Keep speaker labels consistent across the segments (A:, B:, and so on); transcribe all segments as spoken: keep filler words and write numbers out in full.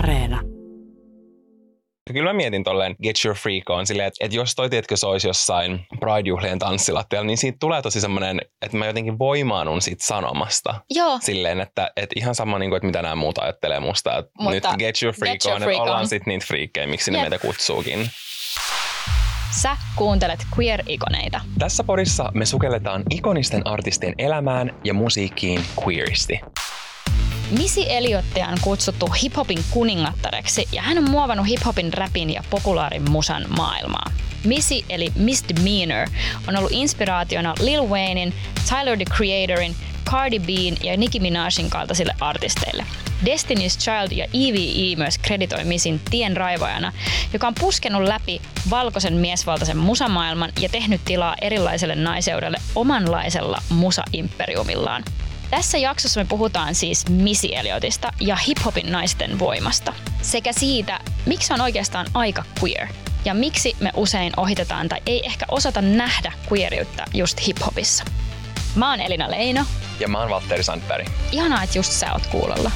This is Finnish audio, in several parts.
A: Areena.
B: Kyllä mä mietin tolleen Get Your Freak On silleen, että, että jos toi tiedätkö se olisi jossain Pride-juhlien tanssilattialla, niin siitä tulee tosi semmoinen, että mä jotenkin voimaannun siitä sanomasta.
C: Joo.
B: Silleen, että, että ihan sama, niin kuin, että mitä nämä muut ajattelee musta. Että nyt Get Your Freak
C: get your
B: On,
C: freak
B: että ollaan
C: on.
B: sitten niitä friikkejä, miksi ne
C: Jep.
B: meitä kutsuukin.
C: Sä kuuntelet Queer-ikoneita.
B: Tässä podissa me sukelletaan ikonisten artistien elämään ja musiikkiin queeristi.
C: Missy Elliotia on kutsuttu hiphopin kuningattareksi ja hän on muovannut hiphopin, rapin ja populaarin musan maailmaa. Missy eli Misdemeanor on ollut inspiraationa Lil Waynein, Tyler the Creatorin, Cardi B:n ja Nicki Minajin kaltaisille artisteille. Destiny's Child ja E V E myös kreditoi Missin tien raivojana, joka on puskenut läpi valkoisen miesvaltaisen musamaailman ja tehnyt tilaa erilaiselle naiseudelle omanlaisella musaimperiumillaan. Tässä jaksossa me puhutaan siis Missy Elliotista ja hiphopin naisten voimasta. Sekä siitä, miksi on oikeastaan aika queer. Ja miksi me usein ohitetaan tai ei ehkä osata nähdä queeriyttä just hiphopissa. Mä oon Elina Leino.
B: Ja mä oon Valtteri Sandberg.
C: Ihanaa, että just sä oot kuulolla.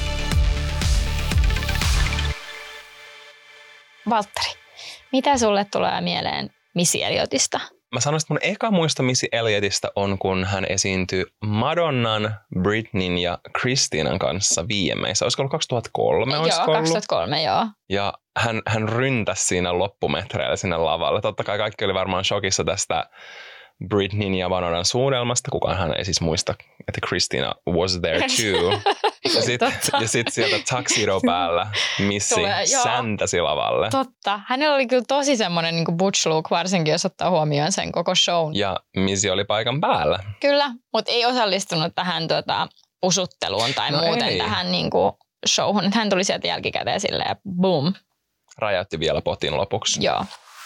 C: Valtteri, mitä sulle tulee mieleen Missy Elliotista?
B: Mä sanoisin, että mun eka muisto Missy Elliotista on, kun hän esiintyi Madonnan, Britneyn ja Christinan kanssa V M A:ssa. Olisiko ollut kaksituhattakolme?
C: Joo,
B: olisiko ollut?
C: kaksituhattakolme, joo.
B: Ja hän, hän ryntäsi siinä loppumetreillä sinne lavalle. Totta kai kaikki oli varmaan shokissa tästä Britneyn ja Madonnan suunnelmasta. Kukaanhan ei siis muista, että Christina was there too. Ja sitten sit sieltä tuxedo päällä Missy
C: Tulee, joo.
B: säntäsi lavalle.
C: Totta. Hänellä oli kyllä tosi semmoinen niin kuin butch look, varsinkin jos ottaa huomioon sen koko shown.
B: Ja Missy oli paikan päällä.
C: Kyllä, mutta ei osallistunut tähän tota, usutteluun tai
B: No
C: muuten
B: ei.
C: tähän niin kuin showhun. Nyt hän tuli sieltä jälkikäteen silleen ja boom.
B: Räjäytti vielä potin lopuksi.
C: Joo.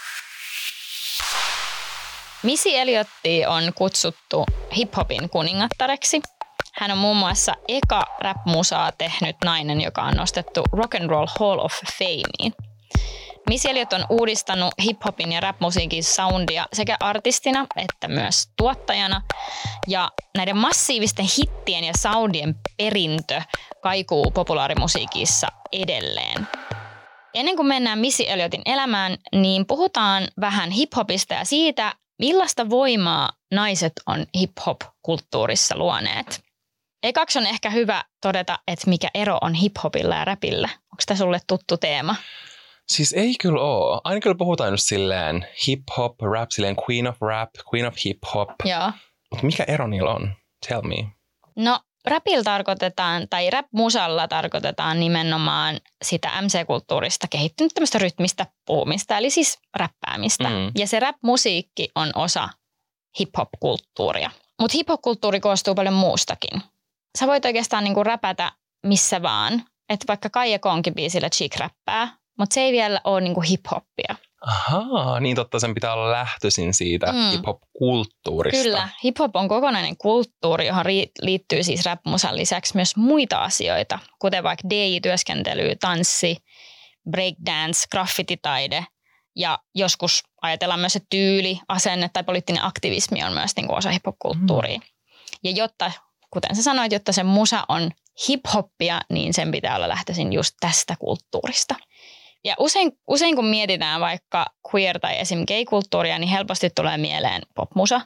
C: Missy Elliotia on kutsuttu hiphopin kuningattareksi. Hän on muun muassa eka rap-musaa tehnyt nainen, joka on nostettu Rock and Roll Hall of Fameen. Missy Elliot on uudistanut hiphopin ja rap-musiikin soundia sekä artistina että myös tuottajana. Ja näiden massiivisten hittien ja soundien perintö kaikuu populaarimusiikissa edelleen. Ennen kuin mennään Missy Elliotin elämään, niin puhutaan vähän hiphopista ja siitä, millaista voimaa naiset on hip-hop-kulttuurissa luoneet. Ekaksi on ehkä hyvä todeta, että mikä ero on hip-hopilla ja rapilla. Onko tämä sulle tuttu teema?
B: Siis ei kyllä oo. Aina kyllä puhutaan just silleen hip-hop, rap, silleen queen of rap, queen of hip-hop.
C: Joo.
B: Mutta mikä ero niillä on? Tell me.
C: No rapilla tarkoitetaan, tai rap-musalla tarkoitetaan nimenomaan sitä M C-kulttuurista kehittynyt tämmöistä rytmistä puhumista, eli siis räppäämistä.
B: Mm.
C: Ja se rap-musiikki on osa hip-hop-kulttuuria. Mutta hip-hop-kulttuuri koostuu paljon muustakin. Sä voit oikeastaan niinku räpätä missä vaan. Että vaikka Kaija Konkin biisillä Chick räppää, mutta se ei vielä ole niinku hip-hoppia.
B: Ahaa, niin totta, sen pitää olla lähtöisin siitä
C: Mm.
B: hip-hop-kulttuurista.
C: Kyllä, hip-hop on kokonainen kulttuuri, johon ri- liittyy siis rap-musan lisäksi myös muita asioita, kuten vaikka D J-työskentely, tanssi, breakdance, graffititaide ja joskus ajatellaan myös, että tyyli, asenne tai poliittinen aktivismi on myös niin kuin osa hip-hop-kulttuuria. Mm. Ja jotta, kuten sä sanoit, jotta se musa on hip-hoppia, niin sen pitää olla lähtöisin just tästä kulttuurista. Ja usein, usein kun mietitään vaikka queer- tai esim. Gay-kulttuuria, niin helposti tulee mieleen popmusa.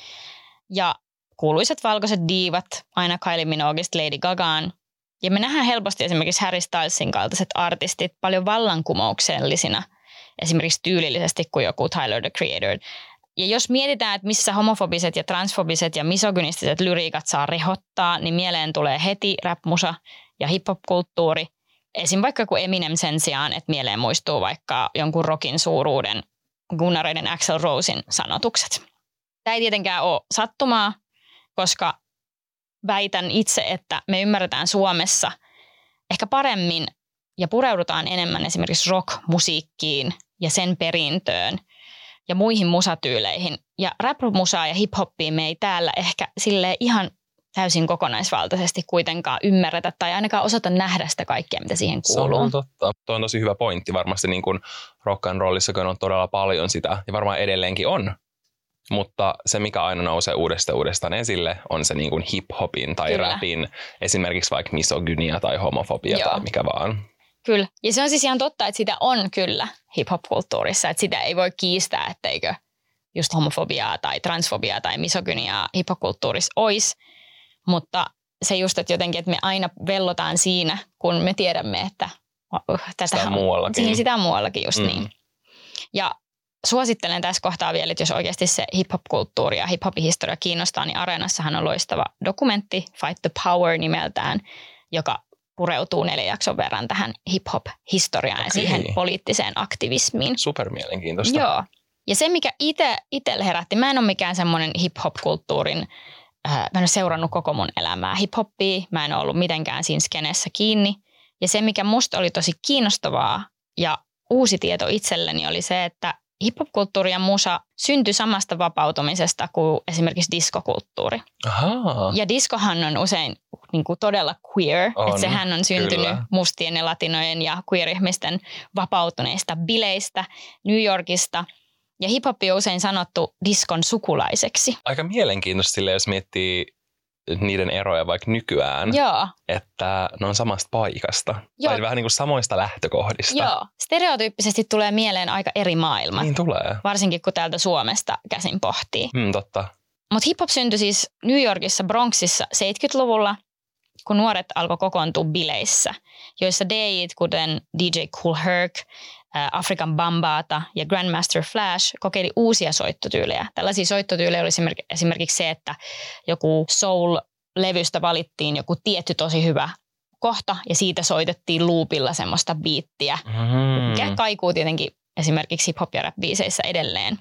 C: Ja kuuluisat valkoiset diivat, aina Kylie Minoguesta Lady Gagaan. Ja me nähdään helposti esimerkiksi Harry Stylesin kaltaiset artistit paljon vallankumouksellisina, esimerkiksi tyylillisesti kuin joku Tyler the Creator. Ja jos mietitään, että missä homofobiset ja transfobiset ja misogynistiset lyriikat saa rehottaa, niin mieleen tulee heti rap-musa ja hip-hop-kulttuuri. Esim. Vaikka kuin Eminem sen sijaan, että mieleen muistuu vaikka jonkun rockin suuruuden Gunnareiden Axl Rosen sanotukset. Tämä ei tietenkään ole sattumaa, koska väitän itse, että me ymmärretään Suomessa ehkä paremmin ja pureudutaan enemmän esimerkiksi rock-musiikkiin ja sen perintöön ja muihin musatyyleihin. Ja rap-musaa ja hip-hoppiin me ei täällä ehkä silleen ihan täysin kokonaisvaltaisesti kuitenkaan ymmärretä tai ainakaan osata nähdä sitä kaikkea, mitä siihen kuuluu.
B: Se on totta. Tuo on tosi hyvä pointti. Varmasti niin kuin rock and rollissakin on todella paljon sitä ja varmaan edelleenkin on. Mutta se, mikä aina nousee uudestaan uudestaan esille, on se niin kuin hip-hopin tai
C: Kyllä.
B: rapin, esimerkiksi vaikka misogynia tai homofobia
C: Joo.
B: tai mikä vaan.
C: Kyllä. Ja se on siis ihan totta, että sitä on kyllä hip-hop-kulttuurissa. Että sitä ei voi kiistää, etteikö just homofobiaa tai transfobiaa tai misogyniaa hip-hop-kulttuurissa olisi. Mutta se just, että jotenkin, että me aina vellotaan siinä, kun me tiedämme, että uh, tätä
B: sitä on muuallakin.
C: Niin, sitä on muuallakin just mm. niin. Ja suosittelen tässä kohtaa vielä, että jos oikeasti se hip-hop-kulttuuri ja hip-hopin historia kiinnostaa, niin Areenassahan on loistava dokumentti, Fight the Power nimeltään, joka pureutuu neljä jakson verran tähän hip-hop-historiaan okay. ja siihen poliittiseen aktivismiin.
B: Supermielenkiintoista.
C: Joo. Ja se, mikä ite, itselle herätti, mä en ole mikään semmoinen hip-hop-kulttuurin, äh, mä en ole seurannut koko mun elämää hip-hoppia, mä en ole ollut mitenkään siinä skenessä kiinni. Ja se, mikä musta oli tosi kiinnostavaa ja uusi tieto itselleni oli se, että hip-hop-kulttuuri ja musa syntyi samasta vapautumisesta kuin esimerkiksi diskokulttuuri.
B: Ahaa.
C: Ja diskohan on usein niin kuin todella queer, on, että sehän on syntynyt kyllä. mustien ja latinojen ja queer-ihmisten vapautuneista bileistä New Yorkista. Ja hip-hop on usein sanottu diskon sukulaiseksi.
B: Aika mielenkiintoista sille, jos miettii niiden eroja vaikka nykyään,
C: Joo.
B: että ne on samasta paikasta. Joo. Tai vähän niin kuin samoista lähtökohdista.
C: Joo. Stereotyyppisesti tulee mieleen aika eri maailmat.
B: Niin tulee.
C: Varsinkin kun täältä Suomesta käsin pohtii.
B: Mm, totta.
C: Mutta hip-hop syntyi siis New Yorkissa, Bronxissa seitsemänkymmentäluvulla, kun nuoret alkoi kokoontua bileissä, joissa D J:t kuten D J Kool Herc, African Bambaataa ja Grandmaster Flash kokeili uusia soittotyylejä. Tällaisia soittotyylejä oli esimerkiksi se, että joku soul-levystä valittiin joku tietty tosi hyvä kohta ja siitä soitettiin loopilla semmoista biittiä, mm. mikä kaikuu tietenkin esimerkiksi hip-hop- ja rap-biiseissä edelleen.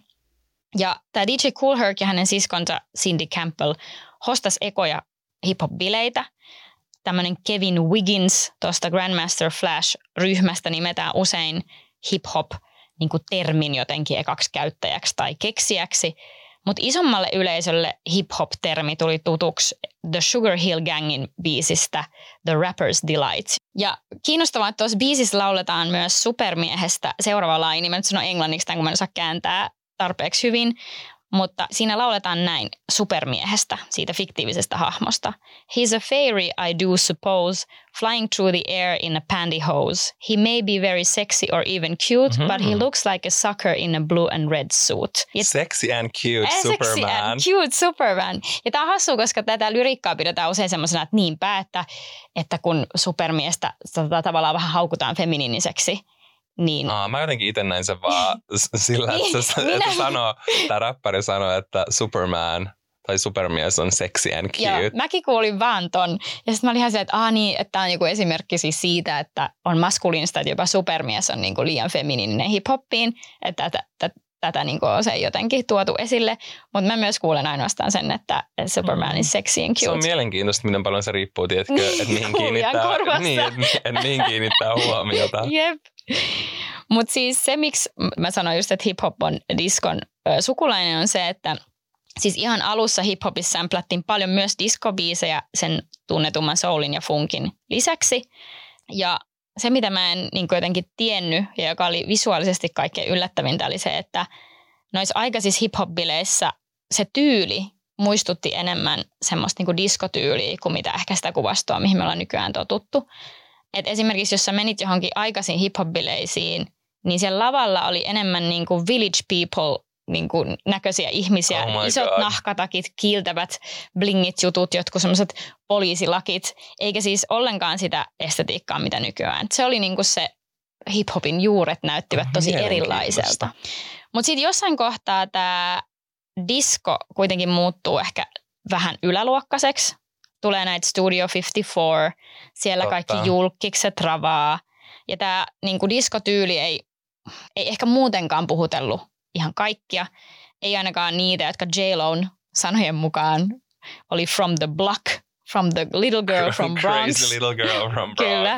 C: Ja tämä D J Kool Herc ja hänen siskonsa Cindy Campbell hostas ekoja hip-hop-bileitä. Tämmöinen Kevin Wiggins tuosta Grandmaster Flash-ryhmästä nimetään usein hip-hop niin kuin termin jotenkin ekaksi käyttäjäksi tai keksijäksi. Mutta isommalle yleisölle hip-hop-termi tuli tutuksi The Sugar Hill Gangin biisistä The Rapper's Delight. Ja kiinnostavaa, että tuossa biisissä lauletaan myös supermiehestä seuraava laini. Mä nyt sanon englanniksi tämän, kun mä en osaa kääntää tarpeeksi hyvin. Mutta siinä lauletaan näin supermiehestä, siitä fiktiivisestä hahmosta. He's a fairy, I do suppose, flying through the air in a pantyhose. He may be very sexy or even cute, mm-hmm. but he looks like a sucker in a blue and red suit. Ja
B: sexy and cute
C: äh,
B: Superman.
C: Sexy and cute Superman. Ja tämä on hassua, koska tätä lyrikkaa pidetään usein semmoisena, että niinpä, että, että kun supermiestä tota, tavallaan vähän haukutaan feminiiniseksi, niin.
B: Aa, mä jotenkin itse näin sen vaan sillä, että se, että sanoo, tämä räppäri sanoo, että Superman tai supermies on sexy and cute.
C: Joo, mäkin kuulin vaan ton. Ja sitten mä olin ihan se, että, niin, että tämä on joku esimerkki siis siitä, että on maskuliinista, että jopa supermies on niinku liian feminiininen hip-hoppiin. Että tätä, tätä, tätä niinku on se jotenkin tuotu esille. Mutta mä myös kuulen ainoastaan sen, että Superman is sexy and cute.
B: Se on mielenkiintoista, miten paljon se riippuu, tiedätkö, että mihin kiinnittää, niin, että, että mihin kiinnittää huomiota.
C: Jep. Mutta siis se, miksi mä sanoin just, että hip-hop on diskon ö, sukulainen, on se, että siis ihan alussa hip-hopissa samplattiin paljon myös diskobiisejä sen tunnetumman soulin ja funkin lisäksi. Ja se, mitä mä en niin jotenkin tiennyt ja joka oli visuaalisesti kaikkein yllättävintä, oli se, että noissa aikaisissa hip-hop-bileissä se tyyli muistutti enemmän semmoista niin kuin diskotyyliä kuin mitä ehkä sitä kuvastoa, mihin me ollaan nykyään totuttu. Et esimerkiksi jos sä menit johonkin aikaisin hip-hop-bileisiin, niin siellä lavalla oli enemmän niin kuin village people niin kuin näköisiä ihmisiä.
B: Oh
C: isot
B: God.
C: nahkatakit, kiiltävät blingit jutut, jotkut semmoiset poliisilakit. Eikä siis ollenkaan sitä estetiikkaa, mitä nykyään. Se oli niin kuin se hip-hopin juuret näyttivät tosi erilaiselta. Mutta sitten jossain kohtaa tämä disco kuitenkin muuttuu ehkä vähän yläluokkaiseksi. Tulee näitä Studio viisikymmentäneljä, siellä
B: Totta.
C: kaikki julkikset ravaa. Ja tämä niin diskotyyli ei, ei ehkä muutenkaan puhutellut ihan kaikkia. Ei ainakaan niitä, jotka J-Lo'n sanojen mukaan oli from the block, from the little girl from Bronx.
B: Crazy little girl from Bronx.
C: Kyllä.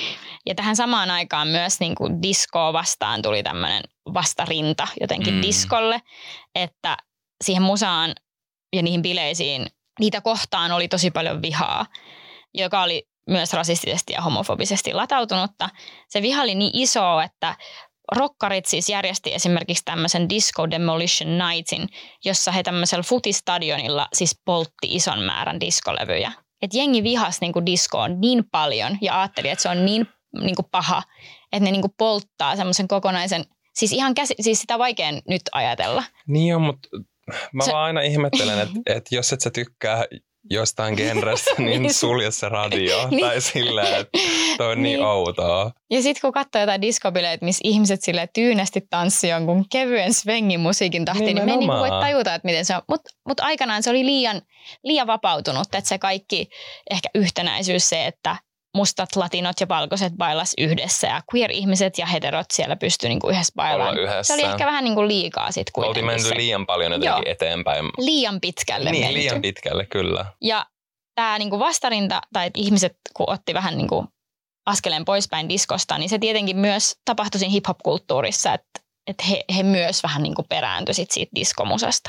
C: Ja tähän samaan aikaan myös niin kuin diskoa vastaan tuli tämmöinen vastarinta jotenkin mm. diskolle, että siihen musaan ja niihin bileisiin niitä kohtaan oli tosi paljon vihaa, joka oli myös rasistisesti ja homofobisesti latautunutta. Se viha oli niin iso, että rokkarit siis järjesti esimerkiksi tämmöisen Disco Demolition Nightsin, jossa he tämmöisellä futistadionilla siis poltti ison määrän diskolevyjä. Et jengi vihasi niin kuin diskoon niin paljon ja ajatteli, että se on niin niin kuin paha, että ne niin kuin polttaa semmoisen kokonaisen, siis ihan käsi, siis sitä vaikea nyt ajatella.
B: Niin on, mutta mä
C: se...
B: vaan aina ihmettelen, että, että jos et sä tykkää jostain genrestä, niin sulje se radio.
C: niin.
B: Tai silleen, että toi on niin, niin outoa.
C: Ja sitten kun katsoo jotain diskobileitä, missä ihmiset silleen tyynesti tanssii jonkun kevyen svengin musiikin tahtiin, niin, niin me ei niinku voi tajuta, että miten se on. Mutta mut aikanaan se oli liian, liian vapautunut, että se kaikki ehkä yhtenäisyys se, että mustat, latinot ja valkoiset bailas yhdessä ja queer-ihmiset ja heterot siellä pystyy niinku yhdessä bailaan. Se oli ehkä vähän niinku liikaa sitten kuitenkin.
B: Oltiin menty liian paljon jotenkin Joo. eteenpäin.
C: Liian pitkälle
B: Niin,
C: menty.
B: liian pitkälle, kyllä.
C: Ja tämä niinku vastarinta, tai ihmiset kun otti vähän niinku askeleen poispäin diskosta, niin se tietenkin myös tapahtui siinä hip-hop-kulttuurissa, että, että he, he myös vähän niinku perääntyi sit siitä diskomusasta.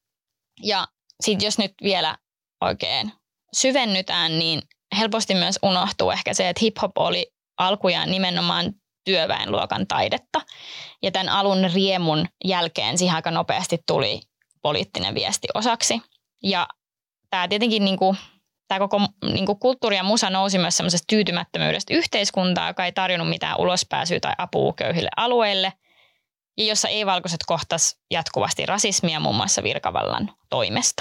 C: Ja sitten jos nyt vielä oikein syvennytään, niin helposti myös unohtuu ehkä se, että hip-hop oli alkujaan nimenomaan työväenluokan taidetta. Ja tämän alun riemun jälkeen siihen aika nopeasti tuli poliittinen viesti osaksi. Ja tämä tietenkin niinku, tämä koko niinku kulttuuri ja musa nousi myös semmoisesta tyytymättömyydestä yhteiskuntaa, joka ei tarjonnut mitään ulospääsyä tai apua köyhille alueille. Ja jossa ei-valkoiset kohtas jatkuvasti rasismia muun muassa virkavallan toimesta.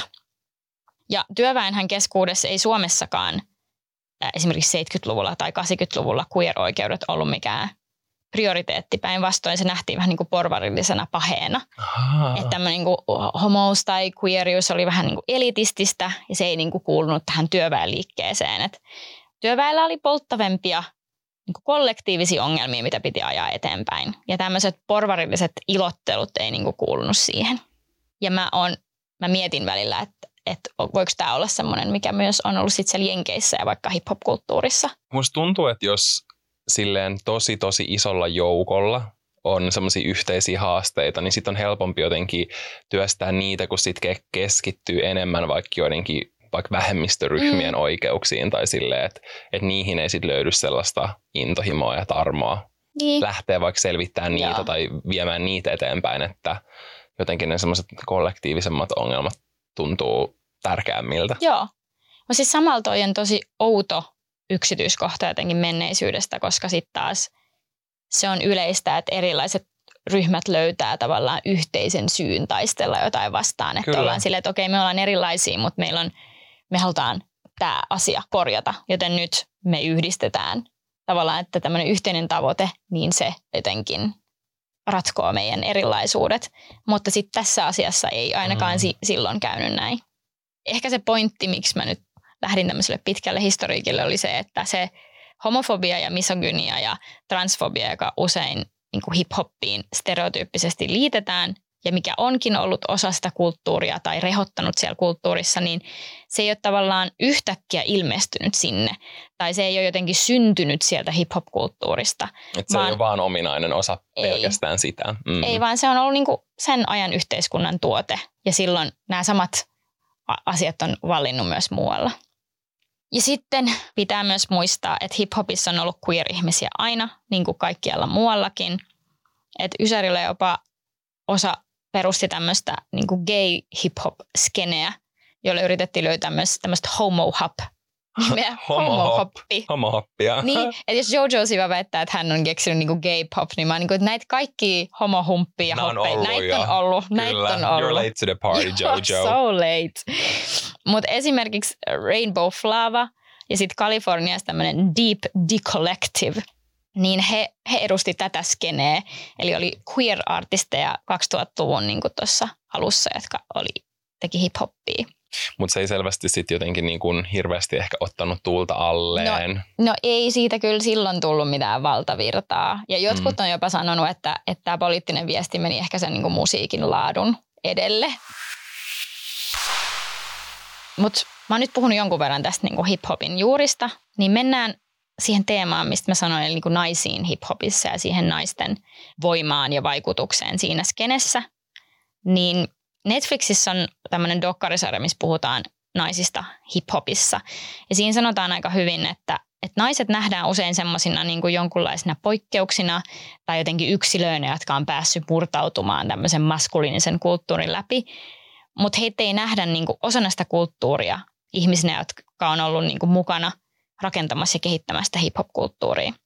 C: Ja työväenhän keskuudessa ei Suomessakaan esimerkiksi seitsemänkymmentäluvulla tai kahdeksankymmentäluvulla queer-oikeudet ollut mikään prioriteetti. Päinvastoin se nähtiin vähän niin kuin porvarillisena paheena. Aha. Että tämmöinen niin kuin homous tai queerius oli vähän niin kuin elitististä ja se ei niin kuin kuulunut tähän työväenliikkeeseen. Että työväellä oli polttavempia niin kuin kollektiivisia ongelmia, mitä piti ajaa eteenpäin. Ja tämmöiset porvarilliset ilottelut ei niin kuin kuulunut siihen. Ja mä, on, mä mietin välillä, että että voiko tämä olla semmoinen, mikä myös on ollut sitten siellä Jenkeissä ja vaikka hip-hop-kulttuurissa.
B: Musta tuntuu, että jos silleen tosi tosi isolla joukolla on semmoisia yhteisiä haasteita, niin sitten on helpompi jotenkin työstää niitä, kun sitten keskittyy enemmän vaikka joidenkin vaikka vähemmistöryhmien mm. oikeuksiin tai silleen, että, että niihin ei sitten löydy sellaista intohimoa ja tarmoa niin. lähteä vaikka selvittämään niitä Joo. tai viemään niitä eteenpäin, että jotenkin ne semmoiset kollektiivisemmat ongelmat tuntuu tärkeämmiltä.
C: Joo. No siis samalla toi on tosi outo yksityiskohta jotenkin menneisyydestä, koska sitten taas se on yleistä, että erilaiset ryhmät löytää tavallaan yhteisen syyn taistella jotain vastaan. Että Kyllä. ollaan silleen, että okei, me ollaan erilaisia, mutta meillä on, me halutaan tämä asia korjata, joten nyt me yhdistetään tavallaan, että tämmöinen yhteinen tavoite, niin se jotenkin ratkoo meidän erilaisuudet, mutta sitten tässä asiassa ei ainakaan mm. si- silloin käynyt näin. Ehkä se pointti, miksi mä nyt lähdin tämmöiselle pitkälle historiikille, oli se, että se homofobia ja misogynia ja transfobia, joka usein niin kuin hip-hoppiin stereotyyppisesti liitetään ja mikä onkin ollut osa sitä kulttuuria tai rehottanut siellä kulttuurissa, niin se ei ole tavallaan yhtäkkiä ilmestynyt sinne. Tai se ei ole jotenkin syntynyt sieltä hip-hop-kulttuurista.
B: Että se vaan, ei ole vaan ominainen osa pelkästään ei, sitä. Mm.
C: Ei, vaan se on ollut niin kuin sen ajan yhteiskunnan tuote. Ja silloin nämä samat asiat on vallinnut myös muualla. Ja sitten pitää myös muistaa, että hip-hopissa on ollut queer-ihmisiä aina, niin kuin kaikkialla muuallakin. Että Ysärillä jopa osa perusti tämmöistä niin kuin gay hip-hop-skeneä, jolle yritettiin löytää myös tämmöistä homo-hop nimeä. Homo-hoppi.
B: Homo-hoppia.
C: Niin, että jos Jojo Siva väittää, että hän on keksinyt niin kuin gay-pop, niin mä oon niin kuin, että näitä kaikki homo-humppia ja hoppeja, näitä on ollut. Näitä on ollut.
B: You're late to the party, Jojo.
C: So late. Mutta esimerkiksi Rainbow Flava ja sitten Kaliforniassa tämmöinen Deep D Collective, niin he, he edusti tätä skeneä. Eli oli queer-artisteja kaksituhattaluvun niin kuin tuossa alussa, jotka oli, teki hip-hoppia.
B: Mutta se ei selvästi sitten jotenkin niin kuin hirveästi ehkä ottanut tuulta alleen.
C: No, no ei siitä kyllä silloin tullut mitään valtavirtaa. Ja jotkut mm. on jopa sanonut, että, että tämä poliittinen viesti meni ehkä sen niin kuin musiikin laadun edelle. Mutta mä oon nyt puhunut jonkun verran tästä niin kuin hip-hopin juurista, niin mennään siihen teemaan, mistä mä sanoin, eli niin kuin naisiin hip-hopissa ja siihen naisten voimaan ja vaikutukseen siinä skenessä. Niin Netflixissä on tämmöinen dokkarisarja, missä puhutaan naisista hip-hopissa. Ja siinä sanotaan aika hyvin, että, että naiset nähdään usein semmoisina niin kuin jonkunlaisina poikkeuksina tai jotenkin yksilöinä, jotka on päässyt murtautumaan tämmöisen maskuliinisen kulttuurin läpi. Mutta heitä ei nähdä niin kuin osana sitä kulttuuria ihmisinä, jotka on ollut niin kuin mukana rakentamassa ja kehittämässä hip-hop-kulttuuria.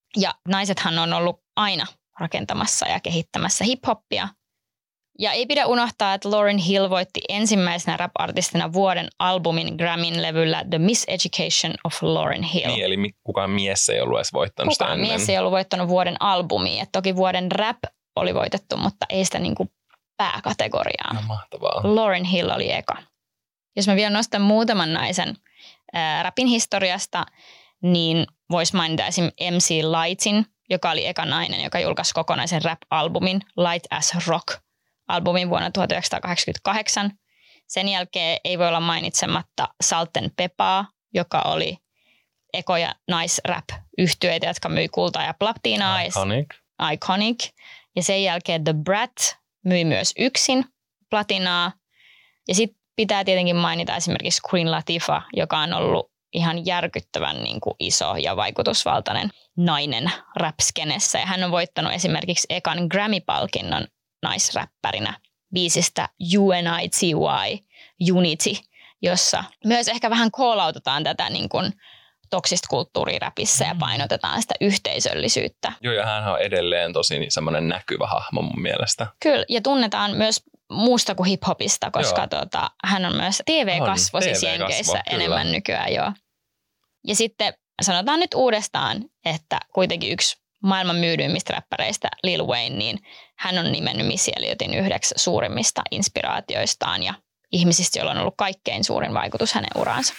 C: Ja naisethan on ollut aina rakentamassa ja kehittämässä hip-hoppia. Ja ei pidä unohtaa, että Lauryn Hill voitti ensimmäisenä rap-artistina vuoden albumin Grammyn levyllä The Miseducation of Lauryn Hill.
B: Niin, eli kukaan mies ei ollut edes voittanut
C: kukaan
B: sitä ennen.
C: mies ei ollut voittanut vuoden albumia. Et toki vuoden rap oli voitettu, mutta ei sitä niinku pääkategoriaa.
B: No mahtavaa.
C: Lauryn Hill oli eka. Jos mä vielä nostan muutaman naisen ää, rapin historiasta, niin vois mainita esim. M C Lightin, joka oli eka nainen, joka julkaisi kokonaisen rap-albumin Light as Rock albumin vuonna tuhatyhdeksänsataakahdeksankymmentäkahdeksan. Sen jälkeen ei voi olla mainitsematta Salt and Pepaa, joka oli ekoja naisrap-yhtyeitä, jotka myi kultaa ja platinaa.
B: Iconic.
C: Iconic. Ja sen jälkeen The Brat myi myös yksin platinaa. Ja sitten pitää tietenkin mainita esimerkiksi Queen Latifah, joka on ollut ihan järkyttävän niin kuin iso ja vaikutusvaltainen nainen rap-skenessä. Ja hän on voittanut esimerkiksi ekan Grammy-palkinnon naisräppärinä biisistä U N I T Y, Unity, jossa myös ehkä vähän call-outetaan tätä niin kuin toksista kulttuuria rapissa ja painotetaan sitä yhteisöllisyyttä.
B: Joo, ja hän on edelleen tosi semmoinen näkyvä hahmo mun mielestä.
C: Kyllä, ja tunnetaan myös muusta kuin hiphopista, koska tota, hän on myös T V-kasvo siis Jenkeissä enemmän nykyään. Joo. Ja sitten sanotaan nyt uudestaan, että kuitenkin yksi maailman myydyimmistä räppäreistä Lil Wayne, niin hän on nimennyt Missy Elliotin yhdeksi suurimmista inspiraatioistaan ja ihmisistä, joilla on ollut kaikkein suurin vaikutus hänen uraansa.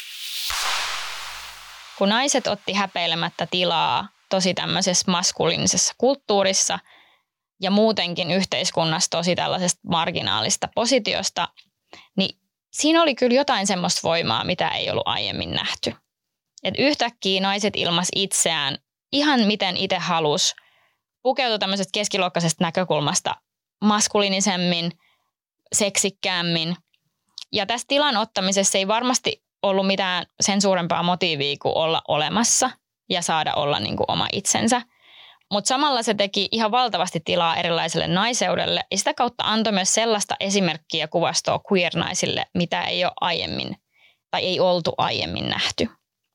C: Kun naiset otti häpeilemättä tilaa tosi tämmöisessä maskuliinisessa kulttuurissa ja muutenkin yhteiskunnassa tosi tällaisesta marginaalista positiosta, niin siinä oli kyllä jotain semmoista voimaa, mitä ei ollut aiemmin nähty. Et yhtäkkiä naiset ilmas itseään ihan miten itse halusi, pukeutui tämmöisestä keskiluokkaisesta näkökulmasta maskuliinisemmin, seksikkäämmin. Ja tässä tilan ottamisessa ei varmasti ollut mitään sen suurempaa motiivia kuin olla olemassa ja saada olla niin kuin oma itsensä. Mutta samalla se teki ihan valtavasti tilaa erilaiselle naiseudelle ja sitä kautta antoi myös sellaista esimerkkiä ja kuvastoa queer-naisille, mitä ei ole aiemmin tai ei oltu aiemmin nähty.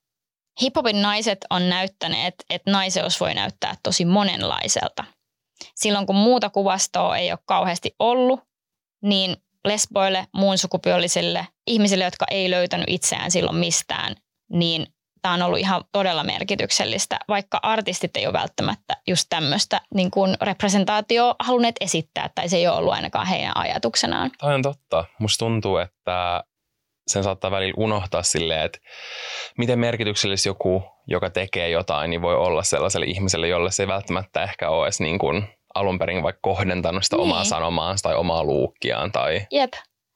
C: Hiphopin naiset on näyttäneet, että naiseus voi näyttää tosi monenlaiselta. Silloin kun muuta kuvastoa ei ole kauheasti ollut, niin lesboille, muun sukupuolisille, ihmisille, jotka ei löytänyt itseään silloin mistään, niin tämä on ollut ihan todella merkityksellistä, vaikka artistit ei ole välttämättä just tämmöistä niin kuin representaatioa halunneet esittää, tai se ei ole ollut ainakaan heidän ajatuksenaan.
B: Toi on totta. Musta tuntuu, että sen saattaa välillä unohtaa silleen, että miten merkityksellistä joku, joka tekee jotain, niin voi olla sellaiselle ihmiselle, jolle se ei välttämättä ehkä ole edes niin kuin alun perin vaikka kohdentanut sitä niin. omaa sanomaansa tai omaa luukkiaan. Tai...
C: Jep.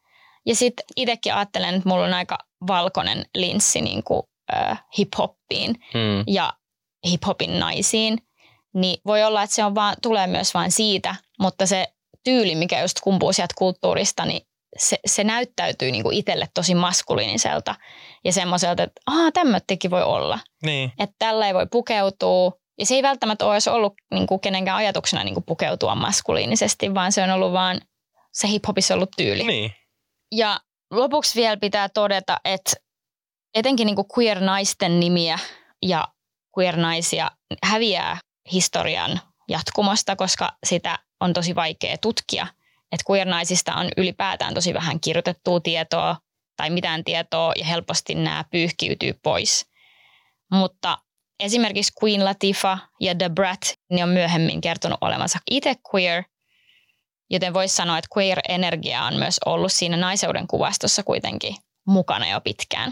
C: Ja sitten itsekin ajattelen, että mulla on aika valkoinen linssi niin kuin, äh, hip-hoppiin hmm. ja hip-hopin naisiin. Niin voi olla, että se on vaan, tulee myös vain siitä, mutta se tyyli, mikä just kumpuu sieltä kulttuurista, niin se, se näyttäytyy niin kuin itselle tosi maskuliiniselta ja semmoiselta, että aah, tämmöttekin voi olla.
B: Niin.
C: Että tällä ei voi pukeutua. Ja se ei välttämättä ole edes ollut niin kuin kenenkään ajatuksena niin kuin pukeutua maskuliinisesti, vaan se on ollut vaan se hip-hopissa ollut tyyli.
B: Niin.
C: Ja lopuksi vielä pitää todeta, että etenkin niin kuin queer-naisten nimiä ja queer-naisia häviää historian jatkumosta, koska sitä on tosi vaikea tutkia. Että queer-naisista on ylipäätään tosi vähän kirjoitettua tietoa tai mitään tietoa ja helposti nämä pyyhkiytyy pois. Mutta esimerkiksi Queen Latifah ja The Brat ne on myöhemmin kertonut olevansa itse queer, joten voisi sanoa, että queer-energia on myös ollut siinä naiseuden kuvastossa kuitenkin mukana jo pitkään.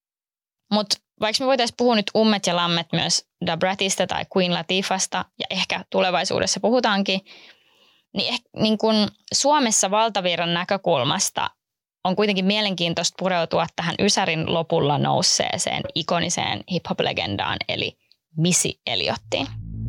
C: Mutta vaikka me voitaisiin puhua nyt ummet ja lammet myös The Bratista tai Queen Latifahsta, ja ehkä tulevaisuudessa puhutaankin, niin, ehkä, niin kun Suomessa valtavirran näkökulmasta on kuitenkin mielenkiintoista pureutua tähän Ysärin lopulla nousseeseen ikoniseen hip-hop-legendaan, eli Missy Elliotiin.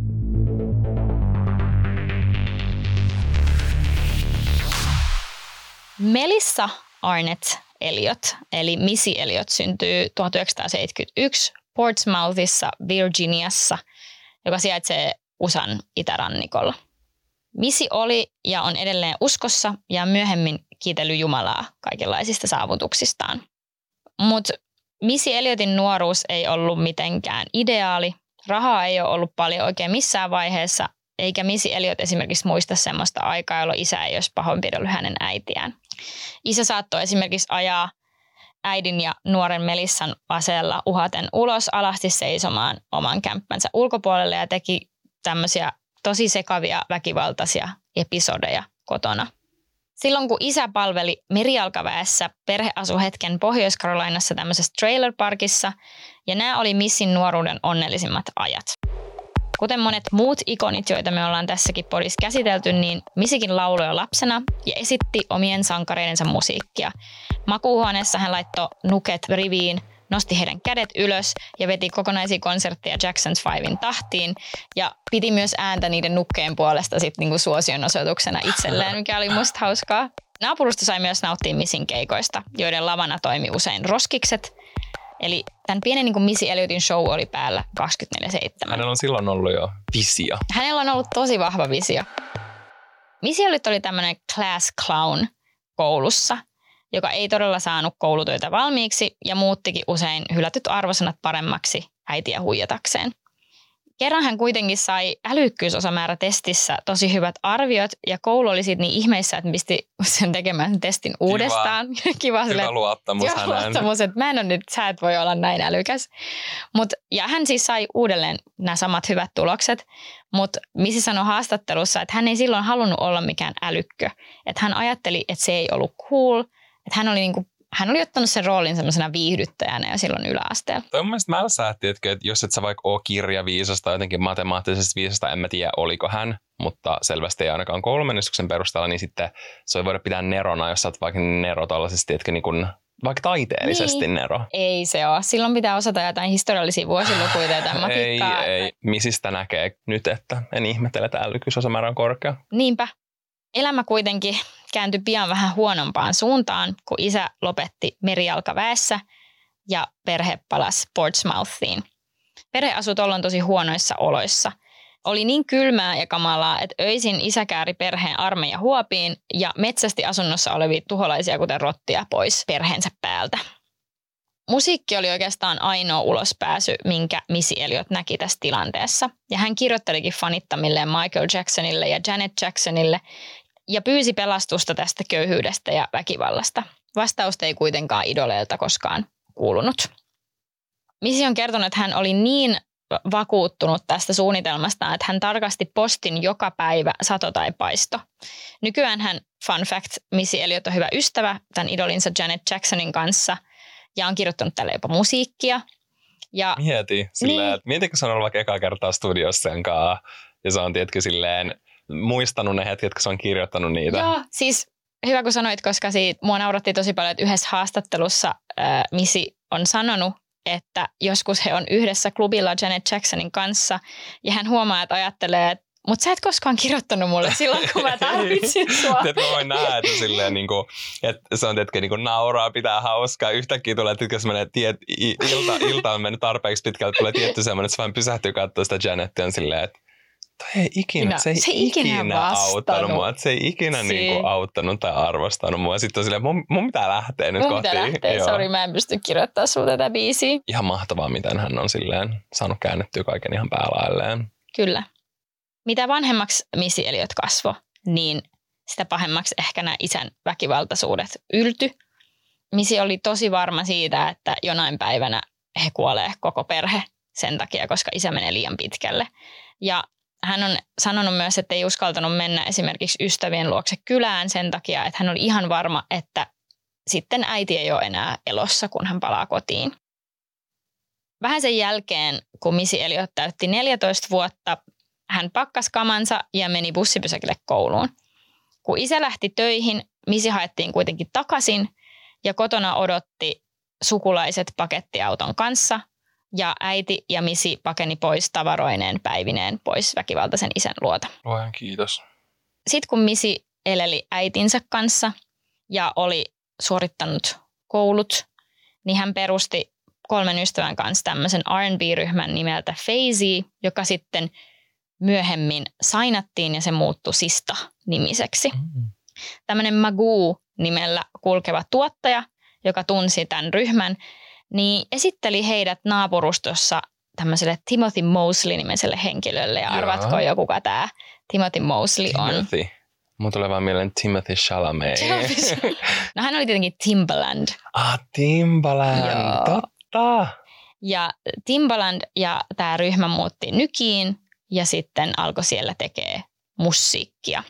C: Melissa Arnett Elliott, eli Missy Elliott, syntyy tuhatyhdeksänsataaseitsemänkymmentäyksi Portsmouthissa, Virginiassa, joka sijaitsee U S A:n itärannikolla. Missy oli ja on edelleen uskossa ja myöhemmin kiitellyt Jumalaa kaikenlaisista saavutuksistaan. Mutta Missy Elliotin nuoruus ei ollut mitenkään ideaali Rahaa ei ole ollut paljon oikein missään vaiheessa, eikä Missy Elliott esimerkiksi muista semmoista aikaa, jolloin isä ei olisi pahoinpidellyt hänen äitiään. Isä saattoi esimerkiksi ajaa äidin ja nuoren Melissan aseella uhaten ulos alasti seisomaan oman kämppänsä ulkopuolelle ja teki tämmöisiä tosi sekavia väkivaltaisia episodeja kotona. Silloin kun isä palveli merijalkaväessä, perhe asui hetken Pohjois-Carolinassa tämmöisessä trailerparkissa ja nämä oli Missyn nuoruuden onnellisimmat ajat. Kuten monet muut ikonit, joita me ollaan tässäkin podissa käsitelty, niin Missykin lauloi jo lapsena ja esitti omien sankareidensa musiikkia. Makuuhuoneessa hän laittoi nuket riviin, nosti heidän kädet ylös ja veti kokonaisia konsertteja Jackson's Fivein tahtiin ja piti myös ääntä niiden nukkeen puolesta sit niinku suosionosoituksena itselleen, mikä oli musta hauskaa. Naapurusto sai myös nauttia Missyn keikoista, joiden lavana toimi usein roskikset. Eli tämän pienen niin kuin Missy Elliotin show oli päällä kaksikymmentäneljä seitsemän.
B: Hänellä on silloin ollut jo visio.
C: Hänellä on ollut tosi vahva visio. Missy Elliott oli tämmöinen class clown koulussa, joka ei todella saanut koulutöitä valmiiksi ja muuttikin usein hylätyt arvosanat paremmaksi äitiä huijatakseen. Kerran hän kuitenkin sai älykkyysosamäärä testissä tosi hyvät arviot ja koulu oli siitä niin ihmeissä, että pisti sen tekemään sen testin uudestaan.
B: Kiva,
C: Kiva
B: Hyvä
C: sille,
B: luottamus häneen.
C: luottamus, että mä en ole nyt, sä et voi olla näin älykäs. Mut, ja hän siis sai uudelleen nämä samat hyvät tulokset, mutta Missy sanoi haastattelussa, että hän ei silloin halunnut olla mikään älykkö. Että hän ajatteli, että se ei ollut cool, että hän oli niinku Hän oli ottanut sen roolin semmoisena viihdyttäjänä ja silloin yläasteella.
B: Toi on mielestäni mälsäätti, että jos et sä vaikka ole kirjaviisas tai jotenkin matemaattisesti viisasta, en mä tiedä oliko hän, mutta selvästi ei ainakaan koulumenestyksen perusteella, niin sitten se voi voida pitää nerona, jos sä oot vaikka nero tällaisesti, etkä niin kuin, vaikka taiteellisesti niin. Nero.
C: Ei se ole. Silloin pitää osata jotain historiallisia vuosilukuja tai jotain matikkaa.
B: Ei, ei. Missistä näkee nyt, että en ihmettele, että älykkyysosamäärä on korkea.
C: Niinpä. Elämä kuitenkin kääntyi pian vähän huonompaan suuntaan, kun isä lopetti merijalkaväessä ja perhe palasi Portsmouthiin. Perhe asui tuolloin tosi huonoissa oloissa. Oli niin kylmää ja kamalaa, että öisin isä kääri perheen armeija huopiin ja metsästi asunnossa olevia tuholaisia, kuten rottia, pois perheensä päältä. Musiikki oli oikeastaan ainoa ulospääsy, minkä Missy Elliott näki tässä tilanteessa. Ja hän kirjoittelikin fanittamilleen Michael Jacksonille ja Janet Jacksonille ja pyysi pelastusta tästä köyhyydestä ja väkivallasta. Vastausta ei kuitenkaan idoleilta koskaan kuulunut. Missy on kertonut, että hän oli niin vakuuttunut tästä suunnitelmasta, että hän tarkasti postin joka päivä, sato tai paisto. Nykyään hän, fun fact, Missy Elliott on hyvä ystävä tämän idolinsa Janet Jacksonin kanssa ja on kirjoittanut tälle jopa musiikkia. Ja
B: Mieti, silleen, niin. Että mietitkö se on ollut vaikka ekaa kertaa studiossa sen kanssa ja se on tietenkin silleen muistanut ne hetket, kun se on kirjoittanut niitä.
C: Joo, siis hyvä kun sanoit, koska siitä, mua nauratti tosi paljon, että yhdessä haastattelussa äh, Missy on sanonut, että joskus he on yhdessä klubilla Janet Jacksonin kanssa ja hän huomaa, että ajattelee, että mutta sä et koskaan kirjoittanut mulle silloin, kun mä tarvitsin sua.
B: Että mä voin nähdä, että, silleen, niin kuin, että se on tietenkin niin kuin nauraa, pitää hauskaa. Yhtäkkiä tulee, että semmoinen tiet, ilta, ilta on mennyt tarpeeksi pitkälle, tulee tietty semmoinen, että se vain pysähtyy katsoa sitä Janettia on silleen, että toi ei ikinä, se ei, se ei ikinä, ikinä auttanut mua. Että se ei ikinä niin kuin, auttanut tai arvostanut mua. Sitten on silleen, mun, mun pitää lähteä nyt
C: mun
B: kotiin.
C: Mun pitää lähteä, sori, mä en pysty kirjoittamaan sulle tätä biisiä.
B: Ihan mahtavaa, miten hän on silleen saanut käännettyä kaiken ihan päälailleen.
C: Kyllä. Mitä vanhemmaksi Missy Elliott kasvoi, niin sitä pahemmaksi ehkä nämä isän väkivaltaisuudet ylty. Missy oli tosi varma siitä, että jonain päivänä he kuolee koko perhe sen takia, koska isä menee liian pitkälle. Ja hän on sanonut myös, että ei uskaltanut mennä esimerkiksi ystävien luokse kylään sen takia, että hän oli ihan varma, että sitten äiti ei ole enää elossa, kun hän palaa kotiin. Vähän sen jälkeen, kun Missy Elliott täytti neljätoista vuotta, hän pakkasi kamansa ja meni bussipysäkille kouluun. Kun isä lähti töihin, Missy haettiin kuitenkin takaisin ja kotona odotti sukulaiset pakettiauton kanssa ja äiti ja Missy pakeni pois tavaroineen päivineen pois väkivaltaisen isän luota.
B: Luojan kiitos.
C: Sitten kun Missy eleli äitinsä kanssa ja oli suorittanut koulut, niin hän perusti kolmen ystävän kanssa tämmöisen R and B-ryhmän nimeltä Fazy, joka sitten myöhemmin sainattiin ja se muuttui Sista-nimiseksi. Mm. Tämmöinen Magoo-nimellä kulkeva tuottaja, joka tunsi tämän ryhmän, niin esitteli heidät naapurustossa tämmöiselle Timothy Mosley-nimiselle henkilölle. Ja arvatko jo, kuka tämä Timothy Mosley on?
B: Timothy. Mun tulee vaan mieleen Timothy Chalamet.
C: No hän oli tietenkin Timbaland.
B: Ah, Timbaland, Joo. totta.
C: Ja Timbaland ja tämä ryhmä muutti Nykiin ja sitten alkoi siellä tekee musiikkia.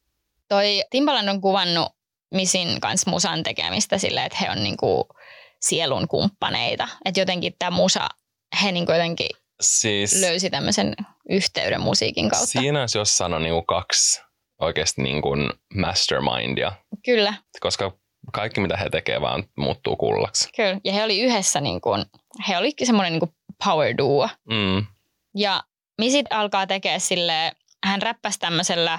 C: Toi Timbaland on kuvannut Missin kanssa musan tekemistä silleen, että he on niinku sielun kumppaneita. Että jotenkin tämä musa, he niinku jotenkin siis, löysi tämmöisen yhteyden musiikin kautta.
B: Siinä olisi jossain on niinku kaksi oikeasti niinku mastermindia.
C: Kyllä.
B: Koska kaikki mitä he tekee vaan muuttuu kullaksi.
C: Kyllä, ja he oli yhdessä, niinku, he oli semmoinen niinku power duo.
B: Mm.
C: Ja Missy alkaa tekee silleen, hän räppäsi tämmöisellä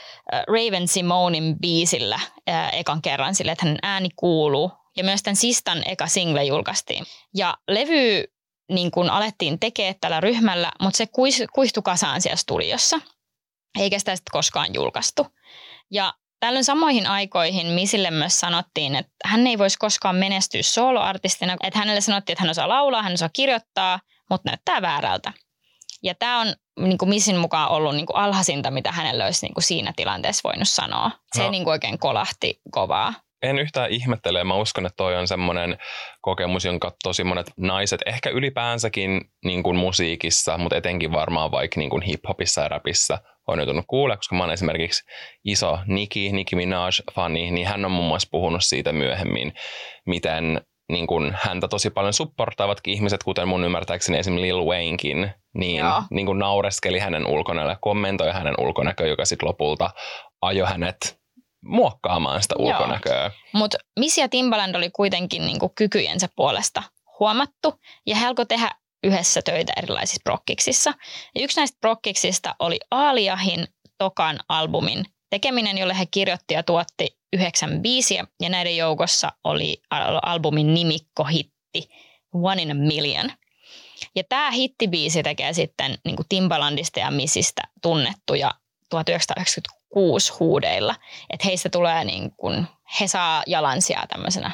C: Raven Simonin biisillä ää, ekan kerran sille, että hänen ääni kuuluu. Ja myös tämän Sistan eka single julkaistiin. Ja levy niin kun alettiin tekemään tällä ryhmällä, mutta se kuihtui kasaan siellä studiossa. Eikä sitä sitten koskaan julkaistu. Ja tällöin samoihin aikoihin Missille myös sanottiin, että hän ei voisi koskaan menestyä soloartistina. Että hänelle sanottiin, että hän osaa laulaa, hän osaa kirjoittaa, mutta näyttää väärältä. Ja tämä on niin kuin Missin mukaan ollut niin kuin alhaisinta, mitä hänellä olisi niin kuin siinä tilanteessa voinut sanoa. Se no, niin kuin oikein kolahti kovaa.
B: En yhtään ihmettele. Mä uskon, että toi on semmoinen kokemus, jonka tosi monet naiset, ehkä ylipäänsäkin niin kuin musiikissa, mutta etenkin varmaan vaikka niin kuin hip-hopissa ja rapissa on joutunut kuulla, koska mä oon esimerkiksi iso Nicki, Nicki Minaj-fani, niin hän on muun muassa puhunut siitä myöhemmin, miten niin kun häntä tosi paljon supportaavatkin ihmiset, kuten mun ymmärtääkseni esimerkiksi Lil Waynekin, niin, niin kun naureskeli hänen ulkonäöllä, kommentoi hänen ulkonäköä, joka sitten lopulta ajoi hänet muokkaamaan sitä ulkonäköä.
C: Mutta Missy ja Timbaland oli kuitenkin niin kuin kykyjensä puolesta huomattu, ja he alkoi tehdä yhdessä töitä erilaisissa prokkiksissa. Ja yksi näistä prokkiksista oli Aaliahin Tokan albumin tekeminen, jolle he kirjoitti ja tuotti yhdeksän biisiä, ja näiden joukossa oli albumin nimikkohitti One in a Million. Ja tämä hittibiisi tekee sitten niin kuin Timbalandista ja Missystä tunnettuja tuhatyhdeksänsataayhdeksänkymmentäkuusi huudeilla, että heistä tulee niin kuin, he saa jalansijaa tämmöisenä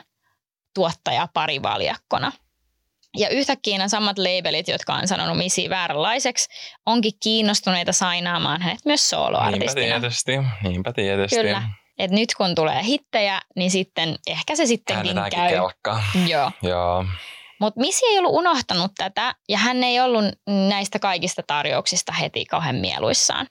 C: tuottaja-parivaljakkona. Ja yhtäkkiä nämä samat labelit, jotka on sanonut Missy vääränlaiseksi, onkin kiinnostuneita sainaamaan hänet myös soloartistina.
B: Niinpä tietysti, niinpä tietysti.
C: Kyllä. Et nyt kun tulee hittejä, niin sitten ehkä se sittenkin käy.
B: Kelkka.
C: Joo.
B: Joo.
C: Mutta Missy ei ollut unohtanut tätä, ja hän ei ollut näistä kaikista tarjouksista heti kauhean mieluissaan.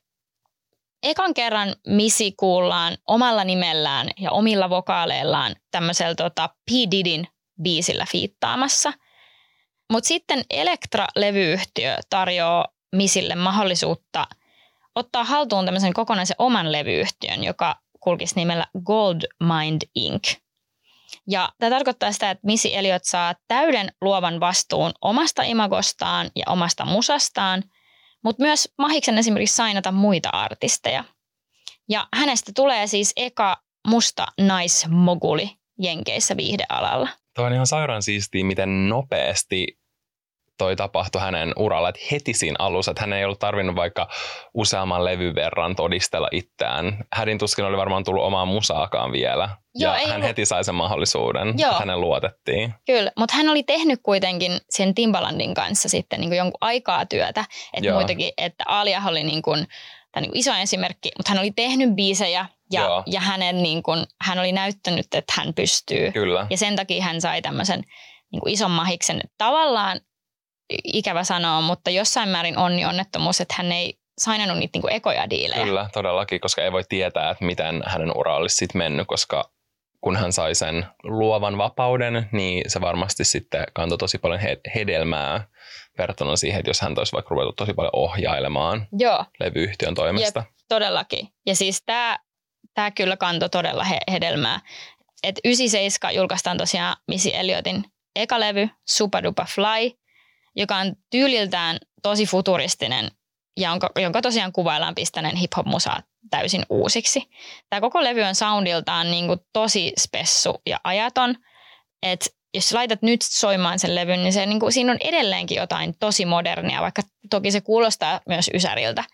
C: Ekan kerran Missy kuullaan omalla nimellään ja omilla vokaaleillaan tämmöisellä tota P. Didyn biisillä fiittaamassa. Mutta sitten Elektra-levyyhtiö tarjoaa Missylle mahdollisuutta ottaa haltuun tämmöisen kokonaisen oman levyyhtiön, joka kulkisi nimellä Gold Mind incorporated. Ja tämä tarkoittaa sitä, että Missy Elliott saa täyden luovan vastuun omasta imagostaan ja omasta musastaan, mutta myös mahiksen esimerkiksi sainata muita artisteja. Ja hänestä tulee siis eka musta naismoguli Jenkeissä viihdealalla.
B: Tuo on ihan sairaan siistiä, miten nopeasti toi tapahtui hänen uralla, että heti siinä alussa, että hän ei ollut tarvinnut vaikka useamman levyn verran todistella itseään. Hädin tuskin oli varmaan tullut omaa musaakaan vielä. Joo, ja hän ollut heti sai sen mahdollisuuden, Joo. että hänen luotettiin.
C: Kyllä, mutta hän oli tehnyt kuitenkin sen Timbalandin kanssa sitten niin kuin jonkun aikaa työtä. Että muitakin, että Aalia oli niin kuin, tämä niin kuin iso esimerkki, mutta hän oli tehnyt biisejä ja, ja hänen, niin kuin, hän oli näyttänyt, että hän pystyy.
B: Kyllä.
C: Ja sen takia hän sai tämmöisen niin kuin ison mahiksen. Tavallaan ikävä sanoa, mutta jossain määrin onni onnettomuus, että hän ei sainannut niitä niin kuin ekoja diilejä.
B: Kyllä, todellakin, koska ei voi tietää, että miten hänen ura olisi sitten mennyt, koska kun hän sai sen luovan vapauden, niin se varmasti sitten kantoi tosi paljon hedelmää verrattuna siihen, että jos hän olisi vaikka ruvettu tosi paljon ohjailemaan Joo. levyyhtiön toimesta. Jep,
C: todellakin. Ja siis tämä, tämä kyllä kantoi todella he, hedelmää. Et yhdeksänkymmentäseitsemän julkaistaan tosiaan Missy Elliotin eka levy, Super Duper Fly, joka on tyyliltään tosi futuristinen ja jonka, jonka tosiaan kuvaillaan pistäneen hip-hop-musaa täysin uusiksi. Tämä koko levy on soundiltaan niin kuin tosi spessu ja ajaton, että jos laitat nyt soimaan sen levyn, niin, se, niin kuin, siinä on edelleenkin jotain tosi modernia, vaikka toki se kuulostaa myös ysäriltä.